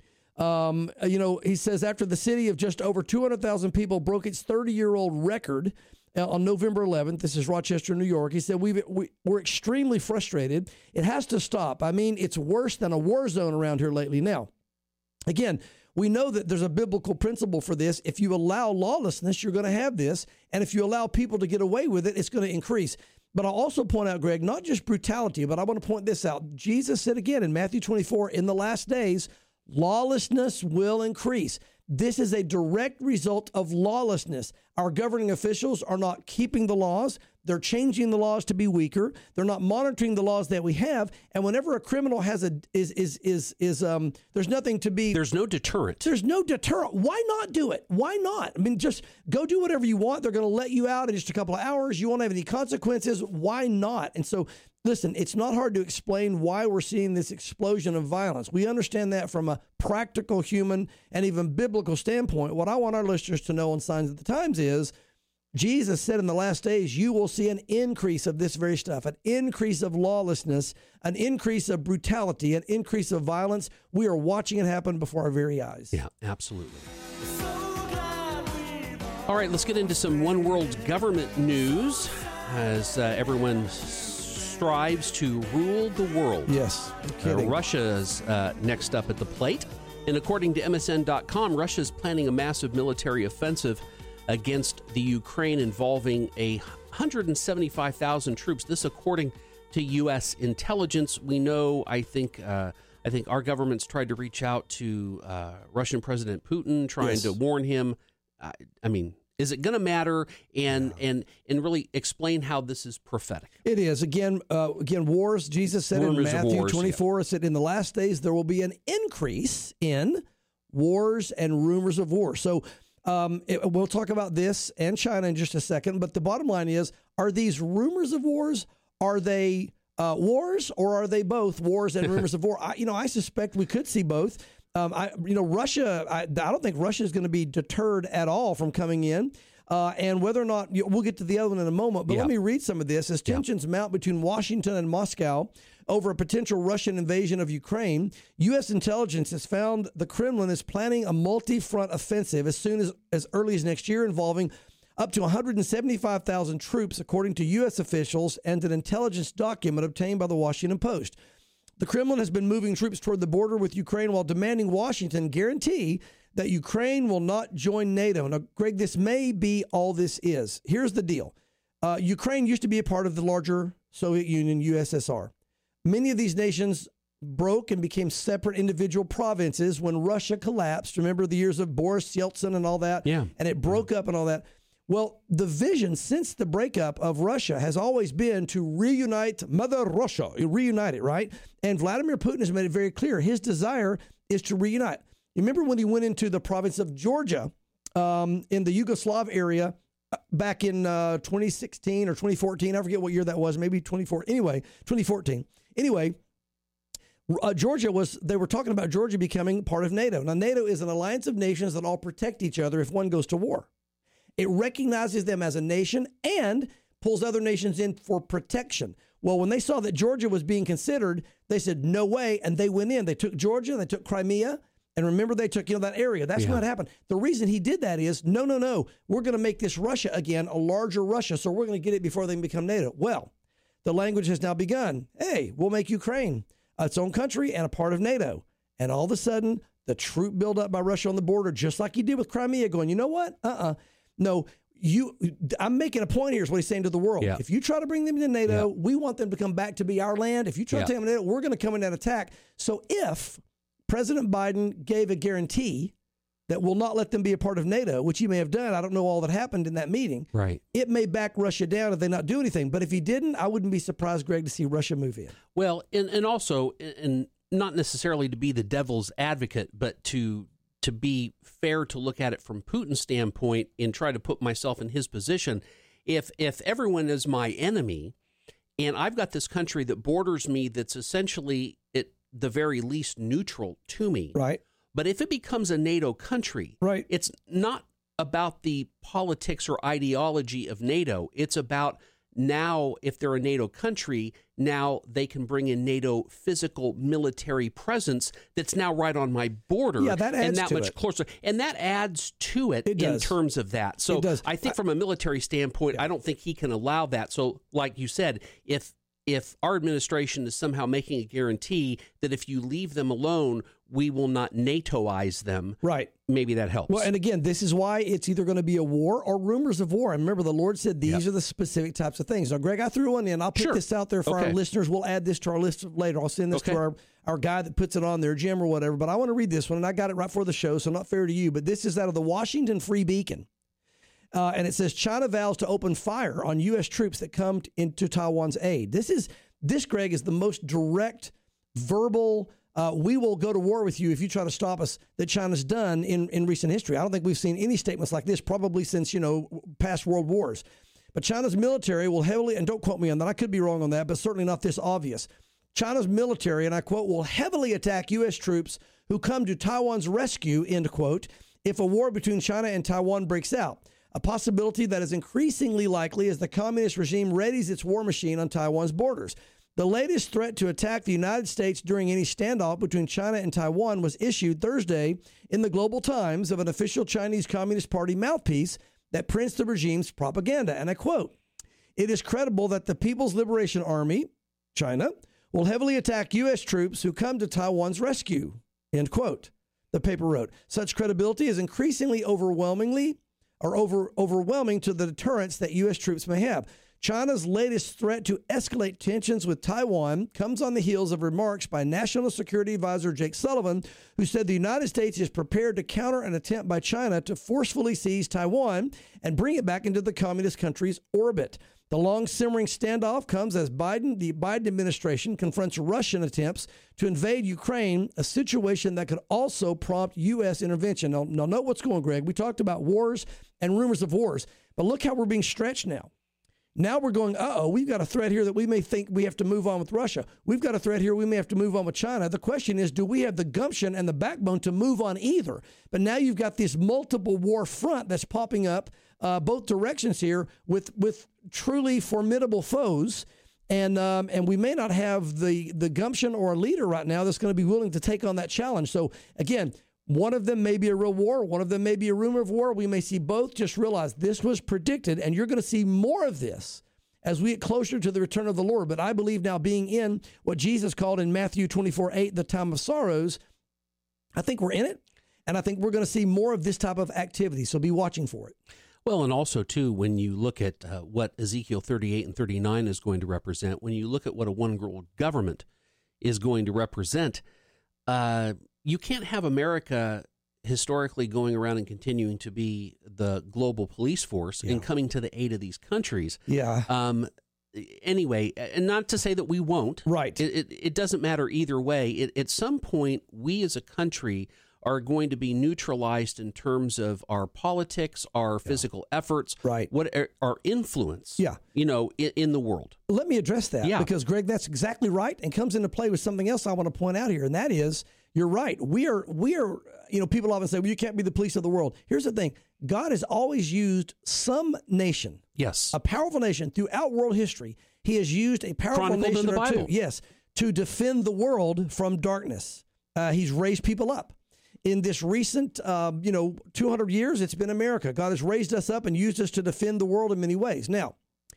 Um, you know, he says after the city of just over two hundred thousand people broke its thirty-year-old record uh, on November eleventh, this is Rochester, New York, he said, We've, we, we're extremely frustrated. It has to stop. I mean, it's worse than a war zone around here lately. Now, again, we know that there's a biblical principle for this. If you allow lawlessness, you're going to have this. And if you allow people to get away with it, it's going to increase. But I'll also point out, Greg, not just brutality, but I want to point this out. Jesus said again in Matthew twenty-four, in the last days, lawlessness will increase. This is a direct result of lawlessness. Our governing officials are not keeping the laws. They're changing the laws to be weaker. They're not monitoring the laws that we have. And whenever a criminal has a is is is is um, there's nothing to be. There's no deterrent. There's no deterrent. Why not do it? Why not? I mean, just go do whatever you want. They're going to let you out in just a couple of hours. You won't have any consequences. Why not? And so, listen, it's not hard to explain why we're seeing this explosion of violence. We understand that from a practical, human, and even biblical standpoint. What I want our listeners to know on Signs of the Times is Jesus said in the last days, you will see an increase of this very stuff, an increase of lawlessness, an increase of brutality, an increase of violence. We are watching it happen before our very eyes. Yeah, absolutely. All right, let's get into some one world government news as uh, everyone strives to rule the world. Yes, no uh, Russia's uh, next up at the plate. And according to M S N dot com, Russia's planning a massive military offensive against the Ukraine involving a one hundred seventy-five thousand troops. This according to U S intelligence. We know, I think, uh, I think our government's tried to reach out to uh, Russian President Putin, trying yes. to warn him. Uh, I mean, is it going to matter? And yeah. and and really explain how this is prophetic. It is. Again, uh, again, wars. Jesus said Rumors in Matthew wars, twenty-four, yeah. it said in the last days there will be an increase in wars and rumors of war. So um, it, we'll talk about this and China in just a second. But the bottom line is, are these rumors of wars? Are they uh, wars, or are they both wars and rumors of war? I, you know, I suspect we could see both. Um, I, you know, Russia, I, I don't think Russia is going to be deterred at all from coming in. Uh, and whether or not, you know, we'll get to the other one in a moment, but yeah. let me read some of this. As tensions yeah. mount between Washington and Moscow over a potential Russian invasion of Ukraine, U S intelligence has found the Kremlin is planning a multi-front offensive as soon as, as early as next year, involving up to one hundred seventy-five thousand troops, according to U S officials and an intelligence document obtained by the Washington Post. The Kremlin has been moving troops toward the border with Ukraine while demanding Washington guarantee that Ukraine will not join NATO. Now, Greg, this may be all this is. Here's the deal. Uh, Ukraine used to be a part of the larger Soviet Union, U S S R. Many of these nations broke and became separate individual provinces when Russia collapsed. Remember the years of Boris Yeltsin and all that? Yeah. And it broke up and all that. Well, the vision since the breakup of Russia has always been to reunite Mother Russia, reunite it, right? And Vladimir Putin has made it very clear. His desire is to reunite. You remember when he went into the province of Georgia um, in the Yugoslav area back in uh, twenty sixteen or twenty fourteen? I forget what year that was, maybe twenty-four. Anyway, twenty fourteen. Anyway, uh, Georgia was, they were talking about Georgia becoming part of NATO. Now, NATO is an alliance of nations that all protect each other if one goes to war. It recognizes them as a nation and pulls other nations in for protection. Well, when they saw that Georgia was being considered, they said, no way. And they went in. They took Georgia, they took Crimea. And remember, they took, you know, that area. That's Yeah. what happened. The reason he did that is, no, no, no. We're going to make this Russia again, a larger Russia. So we're going to get it before they can become NATO. Well, the language has now begun. Hey, we'll make Ukraine its own country and a part of NATO. And all of a sudden, the troop buildup by Russia on the border, just like he did with Crimea, going, you know what? Uh-uh. No, you. I'm making a point here is what he's saying to the world. Yeah. If you try to bring them into NATO, Yeah. we want them to come back to be our land. If you try Yeah. to take them into NATO, we're going to come in and attack. So if President Biden gave a guarantee that will not let them be a part of NATO, which he may have done, I don't know all that happened in that meeting. Right. It may back Russia down if they not do anything. But if he didn't, I wouldn't be surprised, Greg, to see Russia move in. Well, and, and also, and not necessarily to be the devil's advocate, but to to be fair to look at it from Putin's standpoint and try to put myself in his position. If if everyone is my enemy, and I've got this country that borders me that's essentially at the very least neutral to me. Right. But if it becomes a NATO country, right. it's not about the politics or ideology of NATO. It's about now, if they're a NATO country, now they can bring in NATO physical military presence that's now right on my border. Yeah, that adds and that to much it. closer. And that adds to it, It in does. terms of that. So It does. I think from a military standpoint, I don't think he can allow that. So like you said, if if our administration is somehow making a guarantee that if you leave them alone, we will not NATOize them. Right. Maybe that helps. Well, and again, this is why it's either going to be a war or rumors of war. And remember, the Lord said these Yep. are the specific types of things. Now, Greg, I threw one in. I'll put Sure. this out there for Okay. our listeners. We'll add this to our list later. I'll send this Okay. to our, our guy that puts it on there, Jim or whatever. But I want to read this one, and I got it right before the show, so not fair to you. But this is out of the Washington Free Beacon. Uh, and it says, China vows to open fire on U S troops that come t- into Taiwan's aid. This is this, Greg, is the most direct, verbal, uh, we will go to war with you if you try to stop us, that China's done in, in recent history. I don't think we've seen any statements like this probably since, you know, past world wars. But China's military will heavily, and don't quote me on that, I could be wrong on that, but certainly not this obvious. China's military, and I quote, will heavily attack U S troops who come to Taiwan's rescue, end quote, if a war between China and Taiwan breaks out. A possibility that is increasingly likely as the communist regime readies its war machine on Taiwan's borders. The latest threat to attack the United States during any standoff between China and Taiwan was issued Thursday in the Global Times of an official Chinese Communist Party mouthpiece that prints the regime's propaganda. And I quote, "It is credible that the People's Liberation Army, China, will heavily attack U S troops who come to Taiwan's rescue," end quote. The paper wrote, "Such credibility is increasingly overwhelmingly or over overwhelming to the deterrence that U S troops may have. China's latest threat to escalate tensions with Taiwan comes on the heels of remarks by National Security Advisor Jake Sullivan, who said the United States is prepared to counter an attempt by China to forcefully seize Taiwan and bring it back into the communist country's orbit. The long simmering standoff comes as Biden, the Biden administration confronts Russian attempts to invade Ukraine, a situation that could also prompt U S intervention." Now, now note what's going on, Greg. We talked about wars and rumors of wars, but look how we're being stretched now. Now we're going, uh-oh, we've got a threat here that we may think we have to move on with Russia. We've got a threat here we may have to move on with China. The question is, do we have the gumption and the backbone to move on either? But now you've got this multiple war front that's popping up uh, both directions here with with truly formidable foes. And um, and we may not have the, the gumption or a leader right now that's going to be willing to take on that challenge. So, again, one of them may be a real war. One of them may be a rumor of war. We may see both. Just realize this was predicted, and you're going to see more of this as we get closer to the return of the Lord. But I believe now, being in what Jesus called in Matthew twenty-four eight, the time of sorrows, I think we're in it. And I think we're going to see more of this type of activity. So be watching for it. Well, and also, too, when you look at uh, what Ezekiel thirty-eight and thirty-nine is going to represent, when you look at what a one-world government is going to represent, uh, you can't have America historically going around and continuing to be the global police force Yeah. and coming to the aid of these countries. Yeah. Um, anyway, and not to say that we won't. Right. It, it, it doesn't matter either way. It, at some point, we as a country are going to be neutralized in terms of our politics, our physical efforts, right? What our, our influence, yeah, you know, in, in the world. Let me address that, yeah. because Greg, that's exactly right, and comes into play with something else I want to point out here, and that is, you're right. We are, we are, you know, people often say, well, you can't be the police of the world. Here's the thing: God has always used some nation, yes, a powerful nation throughout world history. He has used a powerful Chronicled nation in the or Bible. two, yes, to defend the world from darkness. Uh, he's raised people up. In this recent, um, you know, two hundred years, it's been America. God has raised us up and used us to defend the world in many ways. Now,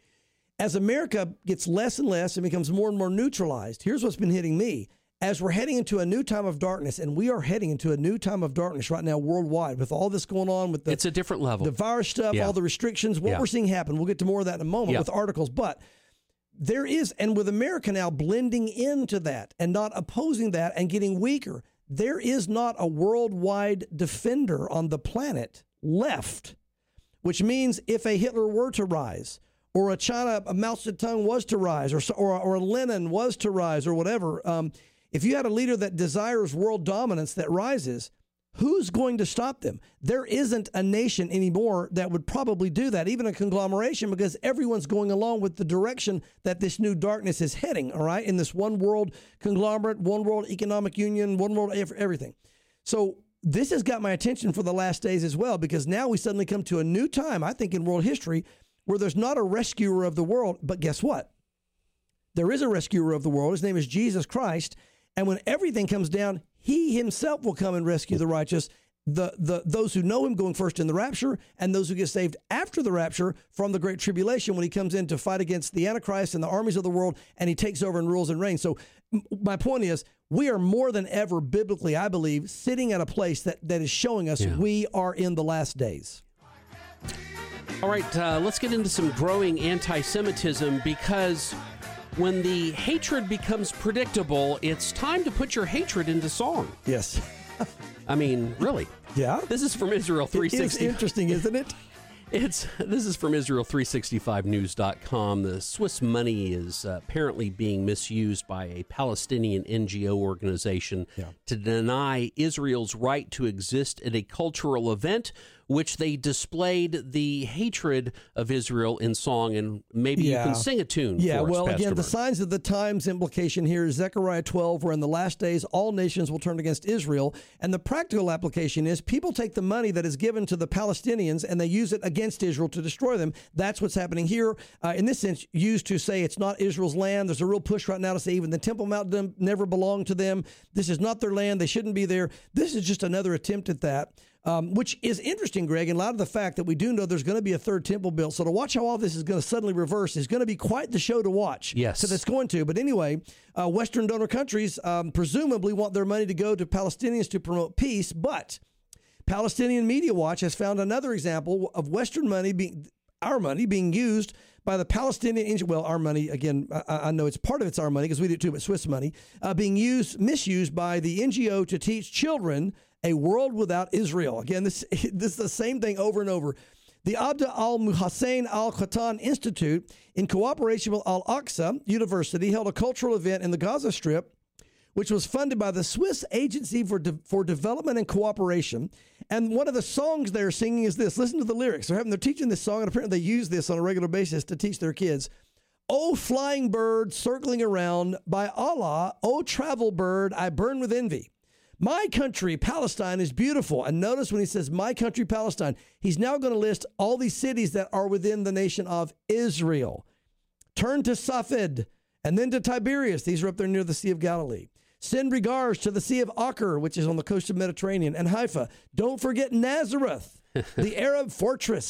as America gets less and less and becomes more and more neutralized, here's what's been hitting me. As we're heading into a new time of darkness, and we are heading into a new time of darkness right now worldwide with all this going on with the... It's a different level. The virus stuff, Yeah. all the restrictions, what Yeah. we're seeing happen. We'll get to more of that in a moment Yeah. with articles. But there is, and with America now blending into that and not opposing that and getting weaker, there is not a worldwide defender on the planet left, which means if a Hitler were to rise, or a China, a Mao Zedong was to rise, or or, or a Lenin was to rise, or whatever, um, if you had a leader that desires world dominance that rises, who's going to stop them? There isn't a nation anymore that would probably do that, even a conglomeration, because everyone's going along with the direction that this new darkness is heading, all right, in this one world conglomerate, one world economic union, one world everything. So this has got my attention for the last days as well, because now we suddenly come to a new time, I think, in world history where there's not a rescuer of the world, but guess what? There is a rescuer of the world. His name is Jesus Christ. And when everything comes down, he himself will come and rescue the righteous, the, the those who know him going first in the rapture, and those who get saved after the rapture from the great tribulation when he comes in to fight against the Antichrist and the armies of the world, and he takes over and rules and reigns. So m- my point is, we are more than ever biblically, I believe, sitting at a place that, that is showing us Yeah. we are in the last days. All right, uh, let's get into some growing anti-Semitism, because when the hatred becomes predictable, it's time to put your hatred into song. Yes. I mean, really. Yeah. This is from Israel three sixty. It's interesting, isn't it? It's this is from Israel three sixty-five news dot com. The Swiss money is uh, apparently being misused by a Palestinian N G O organization Yeah. to deny Israel's right to exist at a cultural event, which they displayed the hatred of Israel in song. And maybe Yeah. you can sing a tune. Yeah, for us, well, Pastor again, the Mark. signs of the times implication here is Zechariah twelve, where in the last days all nations will turn against Israel. And the practical application is people take the money that is given to the Palestinians and they use it against Israel to destroy them. That's what's happening here. Uh, in this sense, used to say it's not Israel's land. There's a real push right now to say even the Temple Mount never belonged to them. This is not their land. They shouldn't be there. This is just another attempt at that. Um, which is interesting, Greg, in light of the fact that we do know there's going to be a third temple built. So to watch how all this is going to suddenly reverse is going to be quite the show to watch. Yes. So that's going to. But anyway, uh, Western donor countries um, presumably want their money to go to Palestinians to promote peace. But Palestinian Media Watch has found another example of Western money being, our money being used by the Palestinian, well, our money, again, I, I know it's part of it's our money because we do it too, but Swiss money, uh, being used, misused by the N G O to teach children a world without Israel. Again, this, this is the same thing over and over. The Abd al-Hussein al-Khattan Institute, in cooperation with Al-Aqsa University, held a cultural event in the Gaza Strip, which was funded by the Swiss Agency for De- for Development and Cooperation. And one of the songs they're singing is this. Listen to the lyrics. They're having they're teaching this song, and apparently they use this on a regular basis to teach their kids. "Oh, flying bird circling around, by Allah, oh, travel bird, I burn with envy. My country, Palestine, is beautiful." And notice when he says my country, Palestine, he's now going to list all these cities that are within the nation of Israel. Turn to Safed and then to Tiberias. These are up there near the Sea of Galilee. Send regards to the Sea of Acre, which is on the coast of the Mediterranean, and Haifa. Don't forget Nazareth, the Arab fortress.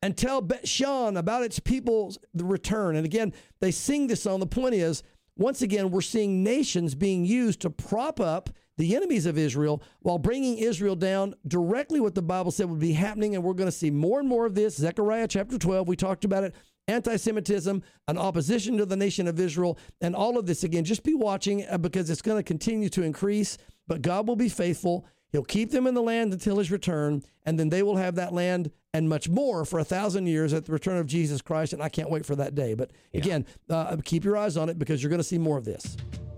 and tell Bet-Shan about its people's return. And again, they sing this song. The point is, once again, we're seeing nations being used to prop up the enemies of Israel while bringing Israel down, directly what the Bible said would be happening. And we're going to see more and more of this. Zechariah chapter twelve, we talked about it. Anti-Semitism, an opposition to the nation of Israel, and all of this. Again, just be watching because it's going to continue to increase, but God will be faithful. He'll keep them in the land until his return, and then they will have that land and much more for a thousand years at the return of Jesus Christ, and I can't wait for that day. But Yeah. again, uh, keep your eyes on it because you're going to see more of this.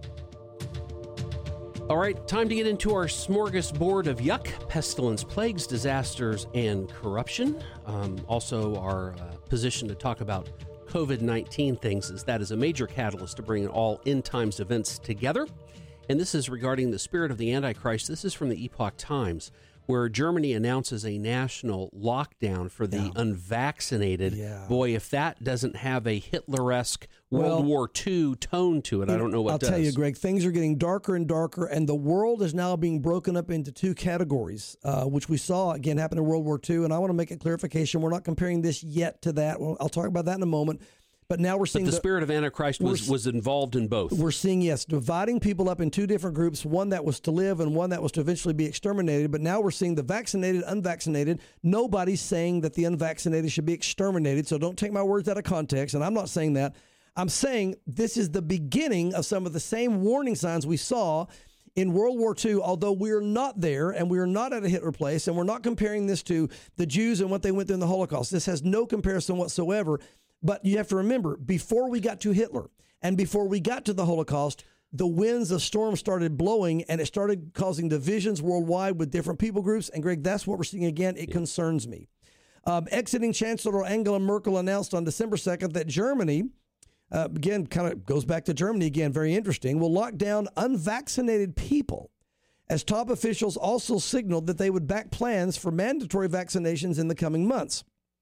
All right, time to get into our smorgasbord of yuck, pestilence, plagues, disasters, and corruption. Um, also, our uh, position to talk about covid nineteen things, is that is a major catalyst to bring all end times events together. And this is regarding the spirit of the Antichrist. This is from the Epoch Times, where Germany announces a national lockdown for the Yeah. unvaccinated. Yeah. Boy, if that doesn't have a Hitler-esque World Well, War Two tone to it, I don't know what I'll does. tell you, Greg, things are getting darker and darker, and the world is now being broken up into two categories, uh, which we saw, again, happen in World War Two. And I want to make a clarification. We're not comparing this yet to that. Well, I'll talk about that in a moment. But now we're But seeing the, spirit of Antichrist was, was involved in both. We're seeing, yes, dividing people up in two different groups, one that was to live and one that was to eventually be exterminated. But now we're seeing the vaccinated, unvaccinated. Nobody's saying that the unvaccinated should be exterminated. So don't take my words out of context. And I'm not saying that. I'm saying this is the beginning of some of the same warning signs we saw in World War Two, although we're not there and we're not at a Hitler place, and we're not comparing this to the Jews and what they went through in the Holocaust. This has no comparison whatsoever. But you have to remember, before we got to Hitler and before we got to the Holocaust, the winds of storm started blowing and it started causing divisions worldwide with different people groups. And Greg, that's what we're seeing again. It yeah. concerns me. Um, exiting Chancellor Angela Merkel announced on December second that Germany, uh, again, kind of goes back to Germany again, very interesting, will lock down unvaccinated people, as top officials also signaled that they would back plans for mandatory vaccinations in the coming months.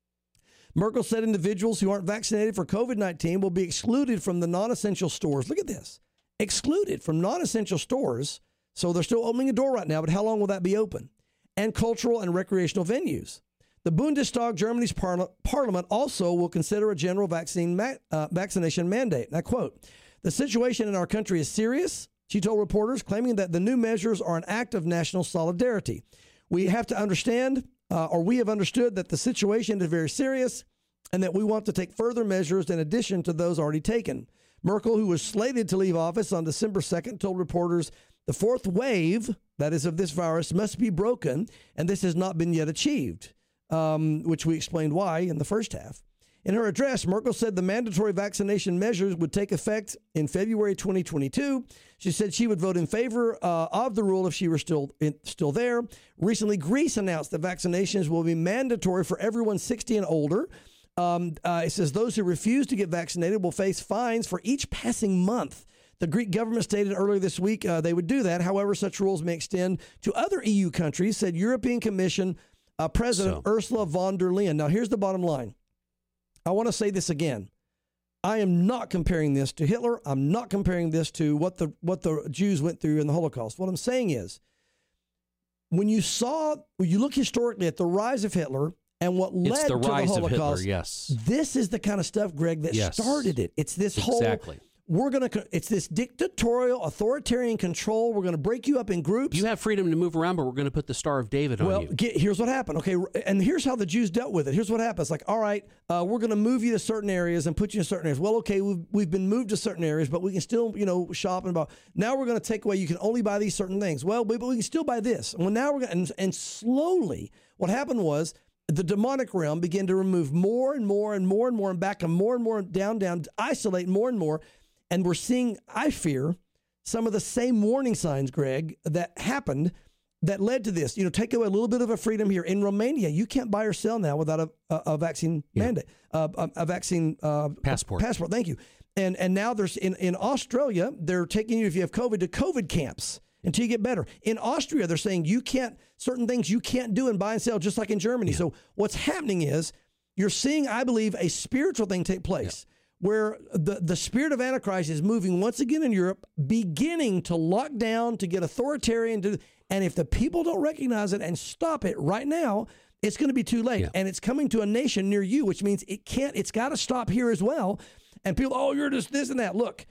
Merkel said individuals who aren't vaccinated for covid nineteen will be excluded from the non-essential stores. Look at this. Excluded from non-essential stores. So they're still opening a door right now, but how long will that be open? And cultural and recreational venues. The Bundestag, Germany's par- parliament, also will consider a general vaccine ma- uh, vaccination mandate. And I quote, "The situation in our country is serious," she told reporters, claiming that the new measures are an act of national solidarity. "We have to understand Uh, or we have understood that the situation is very serious and that we want to take further measures in addition to those already taken." Merkel, who was slated to leave office on December second, told reporters the fourth wave, that is of this virus, must be broken, and this has not been yet achieved, um, which we explained why in the first half. In her address, Merkel said the mandatory vaccination measures would take effect in February twenty twenty-two. She said she would vote in favor uh, of the rule if she were still in, still there. Recently, Greece announced that vaccinations will be mandatory for everyone sixty and older. Um, uh, it says those who refuse to get vaccinated will face fines for each passing month. The Greek government stated earlier this week uh, they would do that. However, such rules may extend to other E U countries, said European Commission uh, President so. Ursula von der Leyen. Now, here's the bottom line. I want to say this again. I am not comparing this to Hitler. I'm not comparing this to what the what the Jews went through in the Holocaust. What I'm saying is, when you saw, when you look historically at the rise of Hitler and what it's led the to rise the Holocaust, of Hitler, yes. This is the kind of stuff, Greg, that yes. started it. It's this exactly. whole, we're going to, it's this dictatorial, authoritarian control. We're going to break you up in groups. You have freedom to move around, but we're going to put the Star of David well, on you. Get, here's what happened. Okay. And here's how the Jews dealt with it. Here's what happens. Like, all right, uh, we're going to move you to certain areas and put you in certain areas. Well, okay, we've, we've been moved to certain areas, but we can still, you know, shop and about. Now we're going to take away, you can only buy these certain things. Well, but we can still buy this. Well, now we're going to, and, and slowly what happened was the demonic realm began to remove more and more and more and more and back and more and more down, down, isolate more and more. And we're seeing, I fear, some of the same warning signs, Greg, that happened that led to this. You know, take away a little bit of a freedom here. In Romania, you can't buy or sell now without a, a, a vaccine yeah. mandate, uh, a, a vaccine uh, passport. Passport, thank you. And and now there's in, in Australia, they're taking you, if you have COVID, to COVID camps until you get better. In Austria, they're saying you can't, certain things you can't do and buy and sell, just like in Germany. Yeah. So what's happening is you're seeing, I believe, a spiritual thing take place. Yeah. Where the, the spirit of Antichrist is moving once again in Europe, beginning to lock down, to get authoritarian. To, and if the people don't recognize it and stop it right now, it's going to be too late. Yeah. And it's coming to a nation near you, which means it can't, it's got to stop here as well. And people, oh, you're just this and that. Look,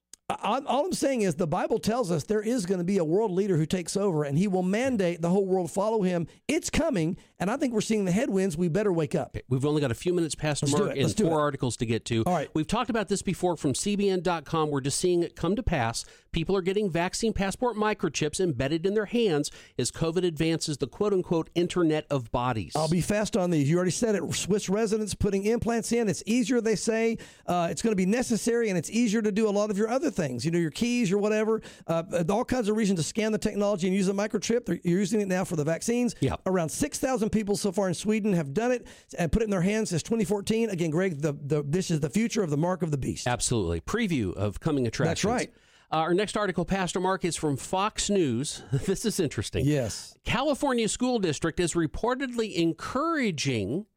I, all I'm saying is the Bible tells us there is going to be a world leader who takes over, and he will mandate the whole world follow him. It's coming, and I think we're seeing the headwinds. We better wake up. Okay, we've only got a few minutes past Let's Mark and four articles to get to. All right. We've talked about this before from C B N dot com. We're just seeing it come to pass. People are getting vaccine passport microchips embedded in their hands as COVID advances the quote-unquote Internet of Bodies. I'll be fast on these. You already said it. Swiss residents putting implants in. It's easier, they say. Uh, it's going to be necessary, and it's easier to do a lot of your other things. You know, your keys or whatever. Uh, all kinds of reasons to scan the technology and use a microchip. They're using it now for the vaccines. Yeah. Around six thousand people so far in Sweden have done it and put it in their hands since twenty fourteen. Again, Greg, the, the this is the future of the mark of the beast. Absolutely. Preview of coming attractions. That's right. Uh, our next article, Pastor Mark, is from Fox News. This is interesting. Yes. California school district is reportedly encouraging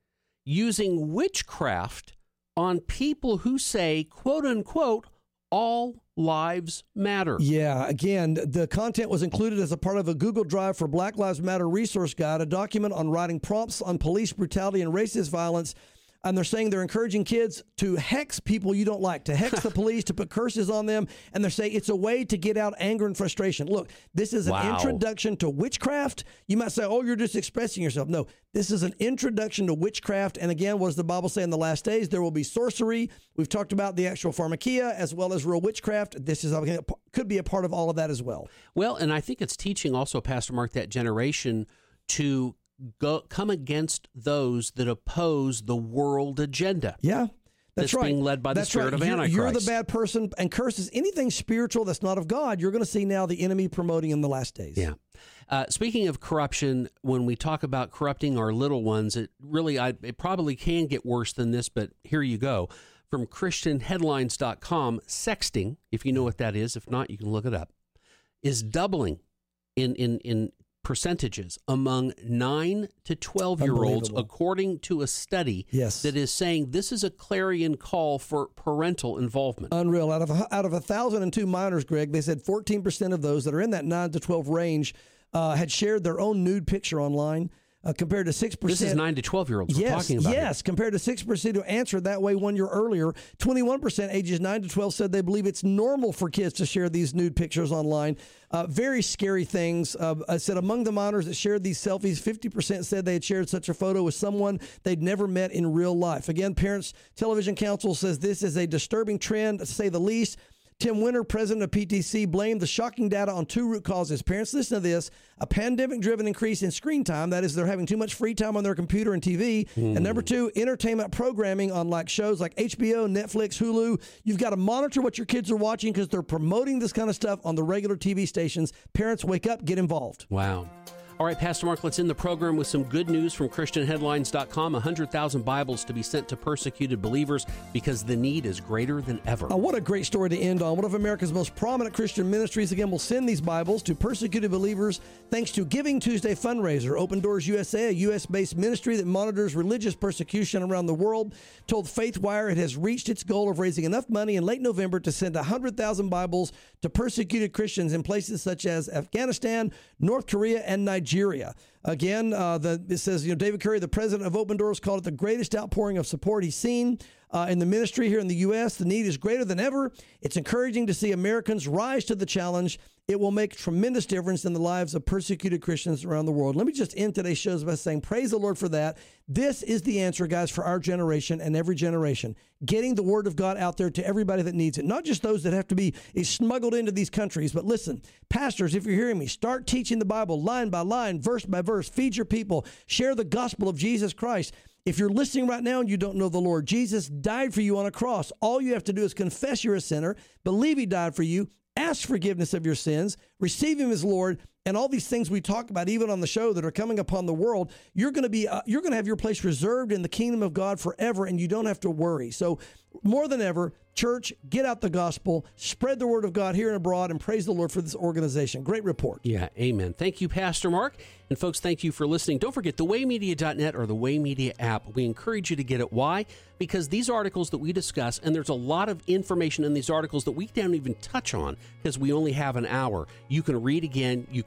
using witchcraft on people who say, quote unquote, all lives matter. Yeah, again, the content was included as a part of a Google Drive for Black Lives Matter resource guide, a document on writing prompts on police brutality and racist violence. And they're saying they're encouraging kids to hex people you don't like, to hex the police, to put curses on them. And they're saying it's a way to get out anger and frustration. Look, this is an Wow. introduction to witchcraft. You might say, oh, you're just expressing yourself. No, this is an introduction to witchcraft. And again, what does the Bible say in the last days? There will be sorcery. We've talked about the actual pharmakia as well as real witchcraft. This is could be a part of all of that as well. Well, and I think it's teaching also, Pastor Mark, that generation to go come against those that oppose the world agenda. Yeah. That's, That's right. being led by the that's spirit right. of you're, Antichrist. You're the bad person, and curses anything spiritual that's not of God. You're going to see now the enemy promoting in the last days. Yeah. Uh, speaking of corruption, when we talk about corrupting our little ones, it really, I, it probably can get worse than this. But here you go. From Christian Headlines dot com, sexting, if you know what that is, if not, you can look it up, is doubling in in in. percentages among nine to twelve year olds, according to a study yes. that is saying this is a clarion call for parental involvement. Unreal. Out of out of one thousand two minors, Greg, they said fourteen percent of those that are in that nine to twelve range uh, had shared their own nude picture online. Uh, compared to six percent. This is nine to twelve year olds we're yes, talking about. Yes, here. Compared to six percent who answered that way one year earlier. twenty-one percent ages nine to twelve said they believe it's normal for kids to share these nude pictures online. Uh, very scary things. Uh, I said among the minors that shared these selfies, fifty percent said they had shared such a photo with someone they'd never met in real life. Again, Parents Television Council says this is a disturbing trend, to say the least. Tim Winter, president of P T C, blamed the shocking data on two root causes. Parents, listen to this. A pandemic-driven increase in screen time. That is, they're having too much free time on their computer and T V. Mm. And number two, entertainment programming on like shows like H B O, Netflix, Hulu. You've got to monitor what your kids are watching because they're promoting this kind of stuff on the regular T V stations. Parents, wake up, get involved. Wow. All right, Pastor Mark, let's end the program with some good news from Christian Headlines dot com. one hundred thousand Bibles to be sent to persecuted believers because the need is greater than ever. Oh, what a great story to end on. One of America's most prominent Christian ministries, again, will send these Bibles to persecuted believers thanks to Giving Tuesday fundraiser. Open Doors U S A, a U S-based ministry that monitors religious persecution around the world, told FaithWire it has reached its goal of raising enough money in late November to send one hundred thousand Bibles to persecuted Christians in places such as Afghanistan, North Korea, and Nigeria. Nigeria. Again, uh, the, it says, you know, David Curry, the president of Open Doors, called it the greatest outpouring of support he's seen uh, in the ministry here in the U S. The need is greater than ever. It's encouraging to see Americans rise to the challenge. It will make tremendous difference in the lives of persecuted Christians around the world. Let me just end today's show by saying, praise the Lord for that. This is the answer, guys, for our generation and every generation. Getting the word of God out there to everybody that needs it, not just those that have to be smuggled into these countries. But listen, pastors, if you're hearing me, start teaching the Bible line by line, verse by verse. Feed your people. Share the gospel of Jesus Christ. If you're listening right now and you don't know the Lord, Jesus died for you on a cross. All you have to do is confess you're a sinner, believe he died for you, ask forgiveness of your sins, receive him as Lord, and all these things we talk about, even on the show, that are coming upon the world. You're going to be, uh, you're going to have your place reserved in the kingdom of God forever, and you don't have to worry. So more than ever, church, get out the gospel, spread the word of God here and abroad, and praise the Lord for this organization. Great report. Yeah, amen. Thank you, Pastor Mark. And folks, thank you for listening. Don't forget the way media dot net or the Way Media app. We encourage you to get it. Why? Because these articles that we discuss, and there's a lot of information in these articles that we don't even touch on because we only have an hour. You can read again. You can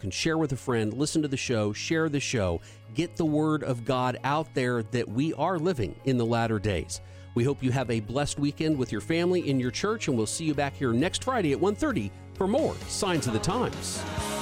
can share with a friend, listen to the show, share the show, get the word of God out there that we are living in the latter days. We hope you have a blessed weekend with your family in your church, and we'll see you back here next Friday at one thirty for more Signs of the Times.